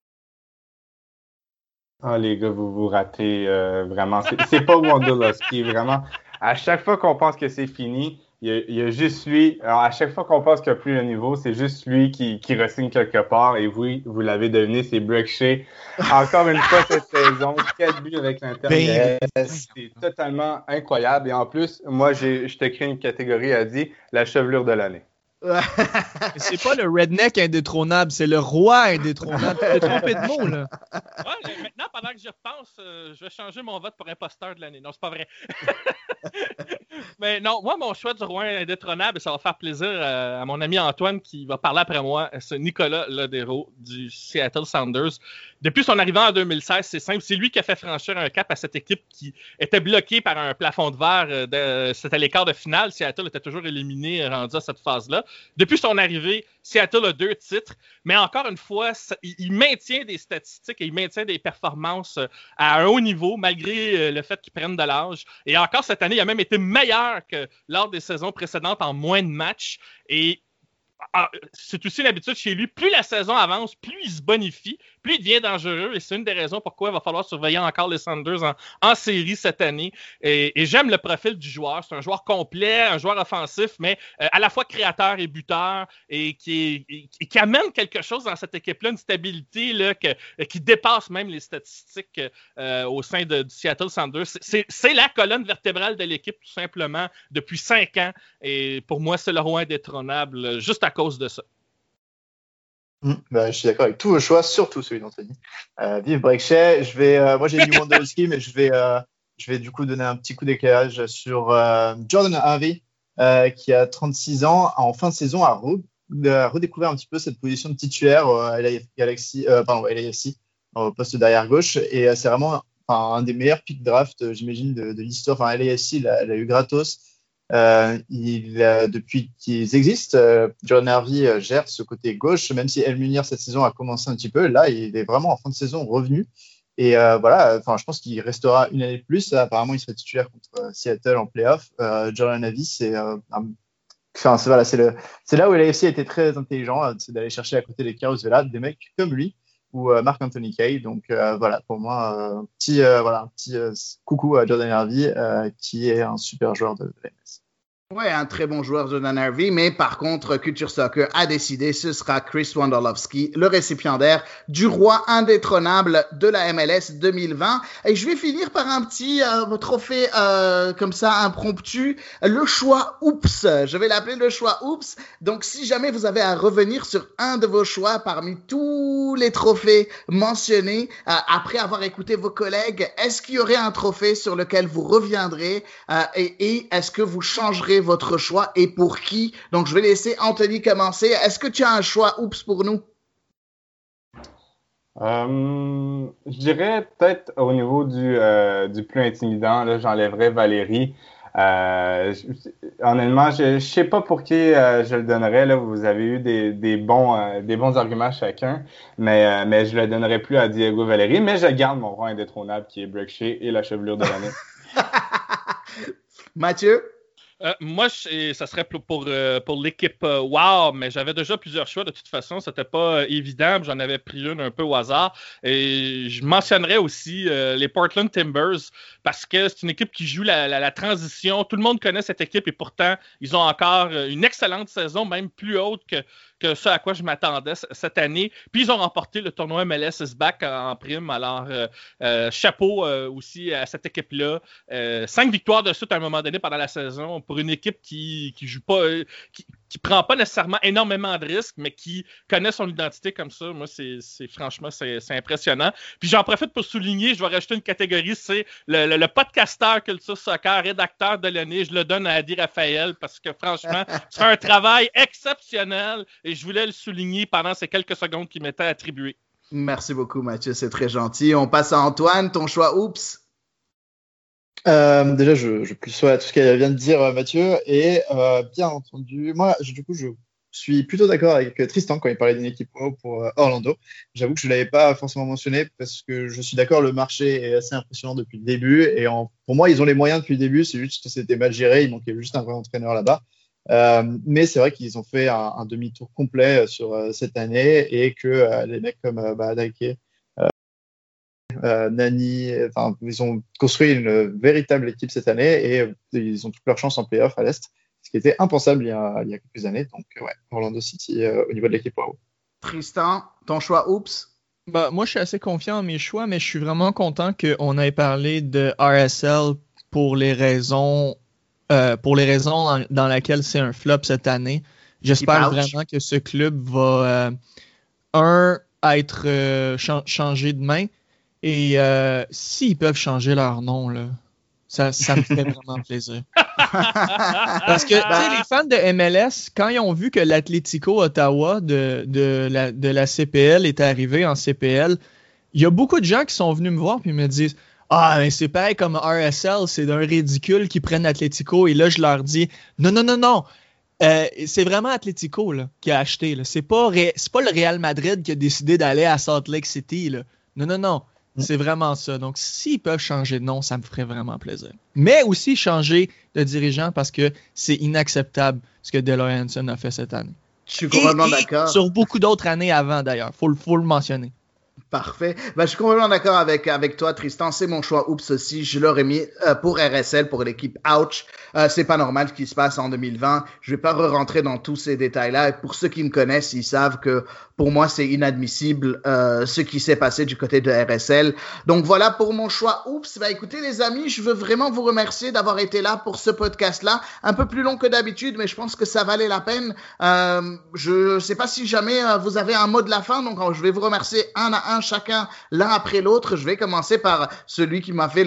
Ah, les gars, vous ratez vraiment. C'est pas Wondolowski, vraiment. À chaque fois qu'on pense que c'est fini, il y a juste lui. Alors, à chaque fois qu'on pense qu'il n'y a plus le niveau, c'est juste lui qui re-signe quelque part. Et vous l'avez deviné, c'est Brek Shea. Encore une fois cette saison, 4 buts avec l'Inter. C'est totalement incroyable. Et en plus, moi, je te crée une catégorie à dire la chevelure de l'année. C'est pas le redneck indétrônable, c'est le roi indétrônable. Tu t'es trompé de mot, là. Ouais, maintenant, pendant que j'y repense, je vais changer mon vote pour imposteur de l'année. Non, c'est pas vrai. Mais non, moi, mon choix du roi indétrônable, ça va faire plaisir à mon ami Antoine qui va parler après moi, c'est Nicolas Lodeiro du Seattle Sounders. Depuis son arrivée en 2016, c'est simple, c'est lui qui a fait franchir un cap à cette équipe qui était bloquée par un plafond de verre. C'était les quarts de finale. Seattle était toujours éliminé, rendu à cette phase-là. Depuis son arrivée, Seattle a 2 titres, mais encore une fois, il maintient des statistiques et il maintient des performances à un haut niveau, malgré le fait qu'il prenne de l'âge. Et encore cette année, il a même été meilleur que lors des saisons précédentes en moins de matchs. Et c'est aussi une habitude chez lui. Plus la saison avance, plus il se bonifie, plus il devient dangereux. Et c'est une des raisons pourquoi il va falloir surveiller encore les Sounders en série cette année. Et j'aime le profil du joueur. C'est un joueur complet, un joueur offensif, mais à la fois créateur et buteur, et qui amène quelque chose dans cette équipe-là, une stabilité là, qui dépasse même les statistiques au sein du Seattle Sounders. C'est la colonne vertébrale de l'équipe, tout simplement, depuis 5 ans. Et pour moi, c'est le roi indétrônable, juste à cause de ça. Je suis d'accord avec tous vos choix, surtout celui d'Anthony. Vive Brek Shea. Moi j'ai mis Wondolowski, mais je vais du coup donner un petit coup d'éclairage sur Jordan Harvey, qui a 36 ans, en fin de saison a redécouvert un petit peu cette position de titulaire à LAFC, au poste d'arrière gauche, et c'est vraiment un des meilleurs pick draft, j'imagine, de l'histoire. Enfin, LAFC, il a eu gratos. Depuis qu'ils existent, Jordan Harvey gère ce côté gauche, même si El Munir cette saison a commencé un petit peu. Là, il est vraiment en fin de saison revenu. Et je pense qu'il restera une année de plus. Apparemment, il serait titulaire contre Seattle en playoff. Jordan Harvey, c'est là où l'AFC a été très intelligent, c'est d'aller chercher à côté des Carlos Vela, des mecs comme lui ou Marc-Anthony Kaye. Donc pour moi, un petit coucou à Jordan Harvey, qui est un super joueur de l'AMS. Ouais, un très bon joueur, Jordan Harvey, mais par contre, Culture Soccer a décidé, ce sera Chris Wondolowski, le récipiendaire du roi indétrônable de la MLS 2020. Et je vais finir par un petit trophée comme ça, impromptu, le choix Oups. Je vais l'appeler le choix Oups. Donc, si jamais vous avez à revenir sur un de vos choix parmi tous les trophées mentionnés, après avoir écouté vos collègues, est-ce qu'il y aurait un trophée sur lequel vous reviendrez et est-ce que vous changerez votre choix et pour qui? Donc, je vais laisser Anthony commencer. Est-ce que tu as un choix Oups pour nous? Je dirais peut-être au niveau du plus intimidant, là, j'enlèverais Valérie. Honnêtement, je sais pas pour qui je le donnerais. Là, vous avez eu des bons arguments chacun, mais je le donnerais plus à Diego Valérie. Mais je garde mon roi indétrônable qui est Brek Shea et la chevelure de l'année. Mathieu? Moi, ça serait pour l'équipe Wow, mais j'avais déjà plusieurs choix de toute façon. C'était pas évident. J'en avais pris une un peu au hasard. Et je mentionnerais aussi les Portland Timbers parce que c'est une équipe qui joue la transition. Tout le monde connaît cette équipe et pourtant, ils ont encore une excellente saison, même plus haute que ce à quoi je m'attendais cette année. Puis ils ont remporté le tournoi MLS is Back en prime. Alors, chapeau aussi à cette équipe-là. 5 victoires de suite à un moment donné pendant la saison pour une équipe qui joue pas, prend pas nécessairement énormément de risques, mais qui connaît son identité comme ça. Moi, franchement, c'est impressionnant. Puis j'en profite pour souligner, je vais rajouter une catégorie, c'est le podcasteur Culture Soccer, rédacteur de l'année. Je le donne à Adi Raphaël parce que franchement, tu fais un travail exceptionnel et je voulais le souligner pendant ces quelques secondes qui m'étaient attribuées. Merci beaucoup, Mathieu, c'est très gentil. On passe à Antoine, ton choix, oups. Déjà, je plus sois à tout ce qu'elle vient de dire, Mathieu, et bien entendu, moi, du coup, je suis plutôt d'accord avec Tristan quand il parlait d'une équipe pour Orlando. J'avoue que je ne l'avais pas forcément mentionné parce que je suis d'accord, le marché est assez impressionnant depuis le début, et pour moi, ils ont les moyens depuis le début, c'est juste que c'était mal géré, il manquait juste un vrai entraîneur là-bas. Mais c'est vrai qu'ils ont fait un demi-tour complet sur cette année et que les mecs comme Dake, Nani, ils ont construit une véritable équipe cette année et ils ont toutes leurs chances en play-off à l'Est, ce qui était impensable il y a quelques années. Donc, ouais, Orlando City au niveau de l'équipe. Wow. Tristan, ton choix, oups. Moi, je suis assez confiant en mes choix, mais je suis vraiment content qu'on ait parlé de RSL pour les raisons dans lesquelles c'est un flop cette année. J'espère vraiment que ce club va, être changé de main. Et s'ils peuvent changer leur nom, là, ça me fait vraiment plaisir. Parce que les fans de MLS, quand ils ont vu que l'Atlético Ottawa de la CPL est arrivé en CPL, il y a beaucoup de gens qui sont venus me voir et me disent « Ah, mais c'est pareil comme RSL, c'est d'un ridicule qu'ils prennent Atlético. » Et là, je leur dis « Non. C'est vraiment Atlético là, qui a acheté. Là. C'est pas le Real Madrid qui a décidé d'aller à Salt Lake City. Là. Non. C'est vraiment ça. Donc, s'ils peuvent changer de nom, ça me ferait vraiment plaisir. Mais aussi changer de dirigeant parce que c'est inacceptable ce que Deloy Hansen a fait cette année. Je suis complètement d'accord. Sur beaucoup d'autres années avant, d'ailleurs. Faut le mentionner. Parfait. Je suis complètement d'accord avec toi, Tristan. C'est mon choix. Oups aussi. Je l'aurais mis pour RSL, pour l'équipe Ouch. C'est pas normal ce qui se passe en 2020. Je vais pas rentrer dans tous ces détails-là. Et pour ceux qui me connaissent, ils savent que pour moi, c'est inadmissible ce qui s'est passé du côté de RSL. Donc voilà pour mon choix. Oups. Écoutez les amis, je veux vraiment vous remercier d'avoir été là pour ce podcast-là. Un peu plus long que d'habitude, mais je pense que ça valait la peine. Je sais pas si jamais vous avez un mot de la fin. Donc je vais vous remercier un à un, chacun, l'un après l'autre. Je vais commencer par celui qui m'a fait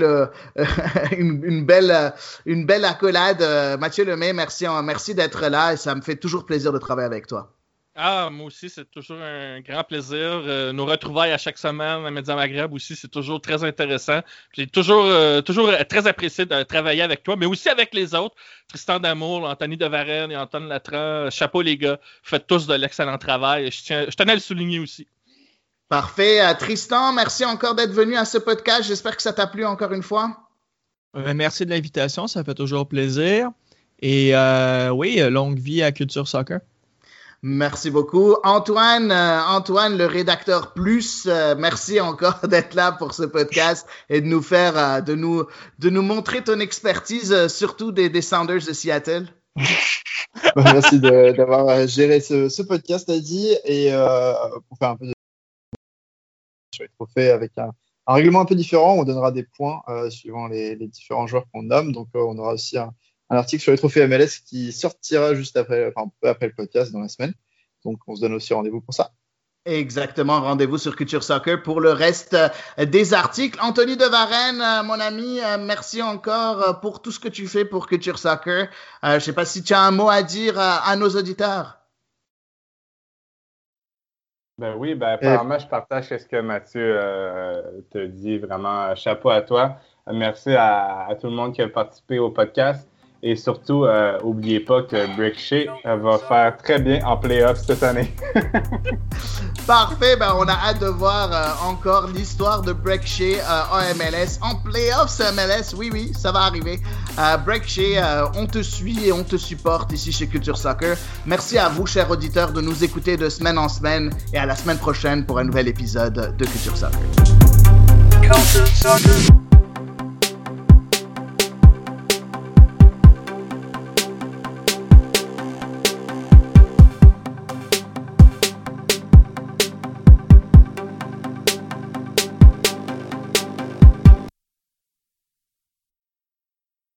une belle accolade. Mathieu Lemay, merci d'être là et ça me fait toujours plaisir de travailler avec toi. Moi aussi, c'est toujours un grand plaisir. Nos retrouvailles à chaque semaine à Média Maghreb aussi, c'est toujours très intéressant. J'ai toujours très apprécié de travailler avec toi, mais aussi avec les autres. Tristan D'Amour, Anthony De Varenne et Antoine Latran. Chapeau les gars, vous faites tous de l'excellent travail. Je tenais à le souligner aussi. Parfait. Tristan, merci encore d'être venu à ce podcast. J'espère que ça t'a plu encore une fois. Merci de l'invitation, ça fait toujours plaisir. Et oui, longue vie à Culture Soccer. Merci beaucoup. Antoine, le rédacteur plus, merci encore d'être là pour ce podcast et de nous faire, de nous montrer ton expertise, surtout des Sounders de Seattle. Merci d'avoir géré ce podcast, Adi, et pour faire un peu de sur les trophées avec un règlement un peu différent. On donnera des points suivant les différents joueurs qu'on nomme. Donc, on aura aussi un article sur les trophées MLS qui sortira juste après, un peu après le podcast dans la semaine. Donc, on se donne aussi rendez-vous pour ça. Exactement, rendez-vous sur Culture Soccer pour le reste des articles. Anthony De Varenne, mon ami, merci encore pour tout ce que tu fais pour Culture Soccer. Je sais pas si tu as un mot à dire à nos auditeurs. Oui, apparemment, je partage ce que Mathieu te dit. Vraiment, chapeau à toi. Merci à tout le monde qui a participé au podcast. Et surtout, n'oubliez pas que Brek Shea va faire très bien en playoff cette année. Parfait, on a hâte de voir encore l'histoire de Brek Shea en MLS, en playoffs MLS, oui, ça va arriver. Brek Shea, on te suit et on te supporte ici chez Culture Soccer. Merci à vous, chers auditeurs, de nous écouter de semaine en semaine et à la semaine prochaine pour un nouvel épisode de Culture Soccer. Culture Soccer.